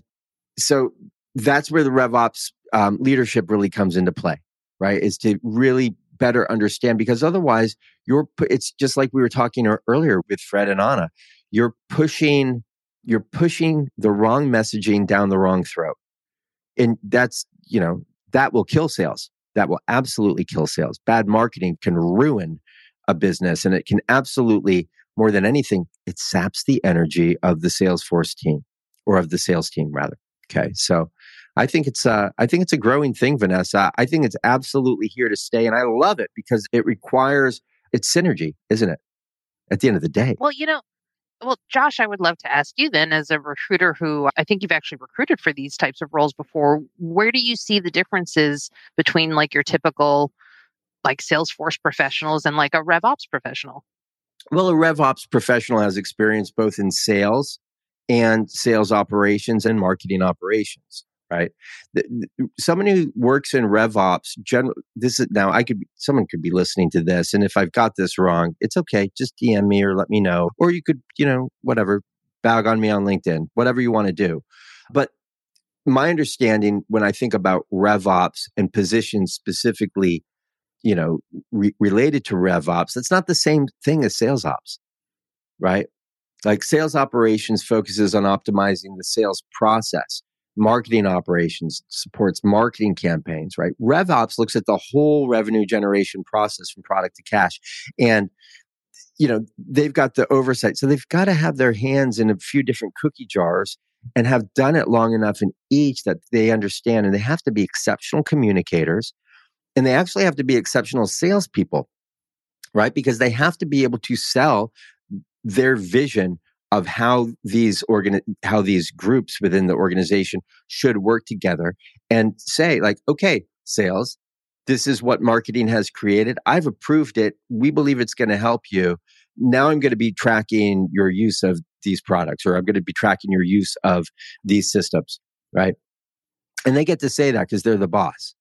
so that's where the RevOps um, leadership really comes into play, right? Is to really better understand, because otherwise you're, it's just like we were talking earlier with Fred and Anna, you're pushing, you're pushing the wrong messaging down the wrong throat. And that's, you know, that will kill sales. That will absolutely kill sales. Bad marketing can ruin a business, and it can absolutely, more than anything, it saps the energy of the Salesforce team, or of the sales team rather. Okay. So I think it's uh, I think it's a growing thing, Vanessa. I think it's absolutely here to stay. And I love it because it requires, it's synergy, isn't it? At the end of the day. Well, you know, well, Josh, I would love to ask you then, as a recruiter who I think you've actually recruited for these types of roles before, where do you see the differences between like your typical like Salesforce professionals and like a RevOps professional? Well, a RevOps professional has experience both in sales and sales operations and marketing operations, right? The, the, someone who works in RevOps, general, this is now I could be, someone could be listening to this, and if I've got this wrong, it's okay. Just D M me or let me know, or you could, you know, whatever, bag on me on LinkedIn, whatever you want to do. But my understanding when I think about RevOps and positions specifically, you know, re- related to RevOps, it's not the same thing as sales ops, right? Like sales operations focuses on optimizing the sales process. Marketing operations supports marketing campaigns, right? RevOps looks at the whole revenue generation process from product to cash. And, you know, they've got the oversight. So they've got to have their hands in a few different cookie jars and have done it long enough in each that they understand. And they have to be exceptional communicators. And they actually have to be exceptional salespeople, right? Because they have to be able to sell their vision of how these organ how these groups within the organization should work together and say, like, okay, sales, this is what marketing has created. I've approved it. We believe it's going to help you. Now I'm going to be tracking your use of these products, or I'm going to be tracking your use of these systems, right? And they get to say that because they're the boss.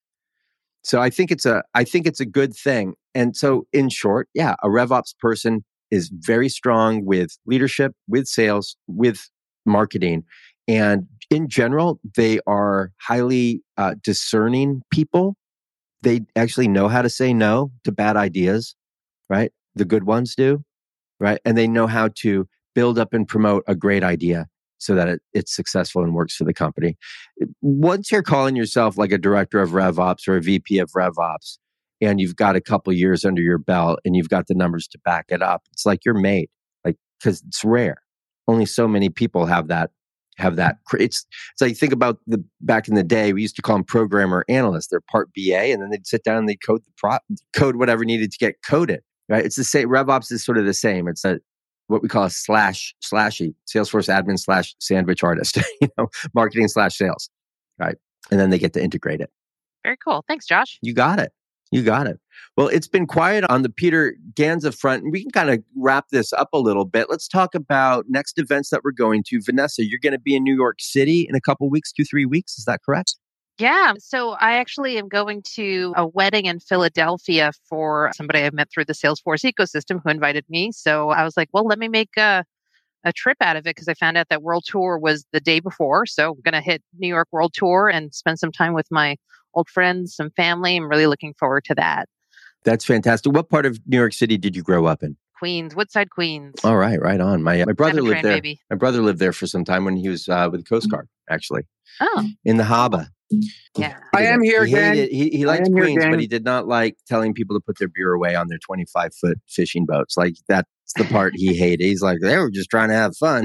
So I think it's a I think it's a good thing. And so in short, yeah, a RevOps person is very strong with leadership, with sales, with marketing. And in general, they are highly uh, discerning people. They actually know how to say no to bad ideas, right? The good ones do, right? And they know how to build up and promote a great idea so that it, it's successful and works for the company. Once you're calling yourself like a director of RevOps or a V P of RevOps, and you've got a couple years under your belt and you've got the numbers to back it up, it's like you're made, like, because it's rare. Only so many people have that. Have that. It's it's like, think about the back in the day, we used to call them programmer analysts. They're part B A, and then they'd sit down and they'd code the pro, code whatever needed to get coded. Right? It's the same. RevOps is sort of the same. It's a what we call a slash slashy Salesforce admin slash sandwich artist. You know, marketing slash sales. Right, and then they get to integrate it. Very cool. Thanks, Josh. You got it. You got it. Well, it's been quiet on the Peter Ganza front, and we can kind of wrap this up a little bit. Let's talk about next events that we're going to. Vanessa, you're going to be in New York City in a couple weeks, two, three weeks. Is that correct? Yeah. So I actually am going to a wedding in Philadelphia for somebody I've met through the Salesforce ecosystem who invited me. So I was like, well, let me make a, a trip out of it because I found out that World Tour was the day before. So I'm going to hit New York World Tour and spend some time with my old friends, some family. I'm really looking forward to that. That's fantastic. What part of New York City did you grow up in? Queens, Woodside, Queens. All right, right on. My my brother lived train, there. Maybe. My brother lived there for some time when he was uh, with the Coast Guard, actually. Oh, in the harbor. Yeah, I am here, he Dan. hated, he, he liked here, Queens, Dan. but he did not like telling people to put their beer away on their twenty-five foot fishing boats. Like, that's the part he hated. He's like, they were just trying to have fun.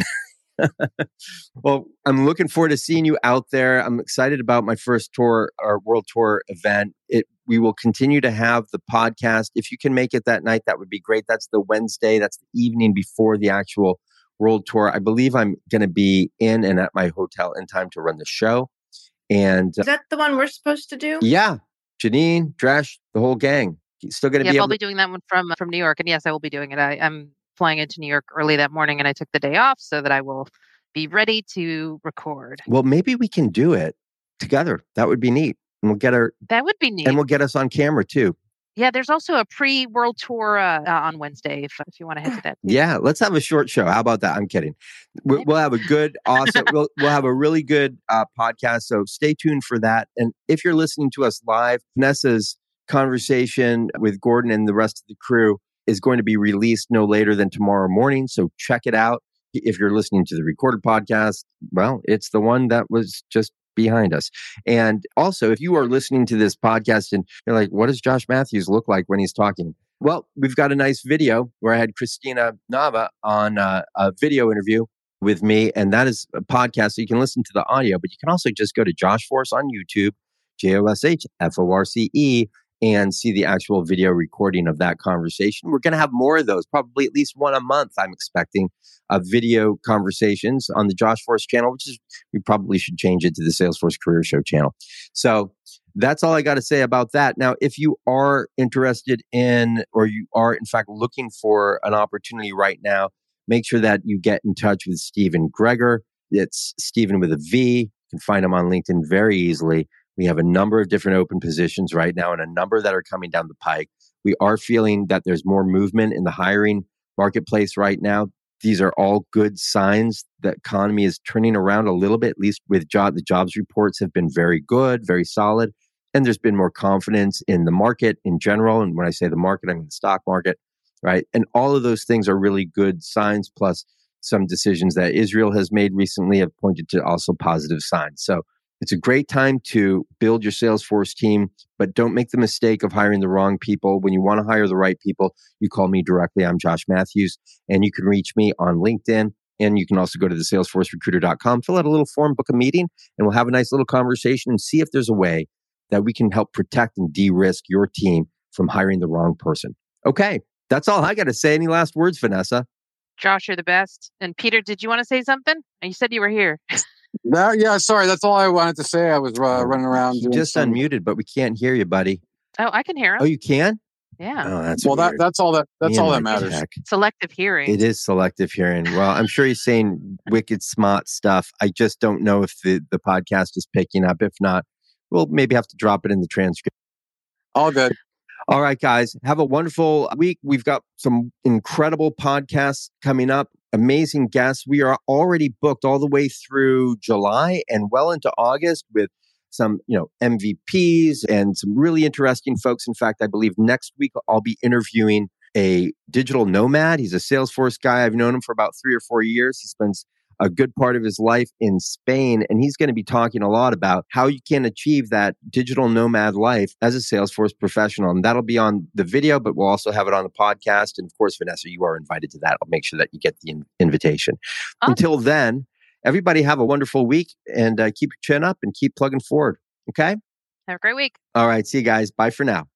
Well, I'm looking forward to seeing you out there. I'm excited about my first tour, our world tour event. It we will continue to have the podcast. If you can make it that night, that would be great. That's the Wednesday. That's the evening before the actual world tour. I believe I'm going to be in and at my hotel in time to run the show. And uh, Is that the one we're supposed to do? yeah, Janine, Dresh, the whole gang. Still going to yeah. be I'll able be doing that one from from New York, and yes, I will be doing it. I, I'm flying into New York early that morning, and I took the day off so that I will be ready to record. Well, maybe we can do it together. That would be neat. And we'll get our That would be neat. and we'll get us on camera too. Yeah, there's also a pre-World Tour uh, uh, on Wednesday if if you want to head to that. too. Yeah, let's have a short show. How about that? I'm kidding. We'll, we'll have a good, awesome. we'll we'll have a really good uh, podcast. So stay tuned for that. And if you're listening to us live, Vanessa's conversation with Gordon and the rest of the crew is going to be released no later than tomorrow morning. So check it out. If you're listening to the recorded podcast, well, it's the one that was just behind us. And also, if you are listening to this podcast and you're like, what does Josh Matthews look like when he's talking? Well, we've got a nice video where I had Christina Nava on uh, a video interview with me. And that is a podcast. So you can listen to the audio, but you can also just go to Josh Force on YouTube, J O S H F O R C E, and see the actual video recording of that conversation. We're going to have more of those, probably at least one a month, I'm expecting, of video conversations on the Josh Force channel, which is, we probably should change it to the Salesforce Career Show channel. So that's all I got to say about that. Now, if you are interested in, or you are in fact looking for an opportunity right now, make sure that you get in touch with Stephen Greger. It's Stephen with a V. You can find him on LinkedIn very easily. We have a number of different open positions right now and a number that are coming down the pike. We are feeling that there's more movement in the hiring marketplace right now. These are all good signs. The economy is turning around a little bit, at least with job. The jobs reports have been very good, very solid. And there's been more confidence in the market in general. And when I say the market, I mean the stock market, right? And all of those things are really good signs. Plus some decisions that Israel has made recently have pointed to also positive signs. So it's a great time to build your Salesforce team, but don't make the mistake of hiring the wrong people. When you want to hire the right people, you call me directly. I'm Josh Matthews, and you can reach me on LinkedIn. And you can also go to the salesforce recruiter dot com, fill out a little form, book a meeting, and we'll have a nice little conversation and see if there's a way that we can help protect and de-risk your team from hiring the wrong person. Okay, that's all I got to say. Any last words, Vanessa? Josh, you're the best. And Peter, did you want to say something? You said you were here. No, yeah, sorry. That's all I wanted to say. I was uh, running around. You doing just some- unmuted, but we can't hear you, buddy. Oh, I can hear him. Oh, you can? Yeah. Oh, that's well, that weird. that's all that that's Me and all that my matters. tech. Selective hearing. It is selective hearing. Well, I'm sure he's saying wicked smart stuff. I just don't know if the, the podcast is picking up. If not, we'll maybe have to drop it in the transcript. All good. All right, guys, have a wonderful week. We've got some incredible podcasts coming up, amazing guests. We are already booked all the way through July and well into August with some, you know, M V Ps and some really interesting folks. In fact, I believe next week I'll be interviewing a digital nomad. He's a Salesforce guy. I've known him for about three or four years. He spends a good part of his life in Spain. And he's going to be talking a lot about how you can achieve that digital nomad life as a Salesforce professional. And that'll be on the video, but we'll also have it on the podcast. And of course, Vanessa, you are invited to that. I'll make sure that you get the in- invitation. Awesome. Until then, everybody have a wonderful week and uh, keep your chin up and keep plugging forward. Okay? Have a great week. All right. See you guys. Bye for now.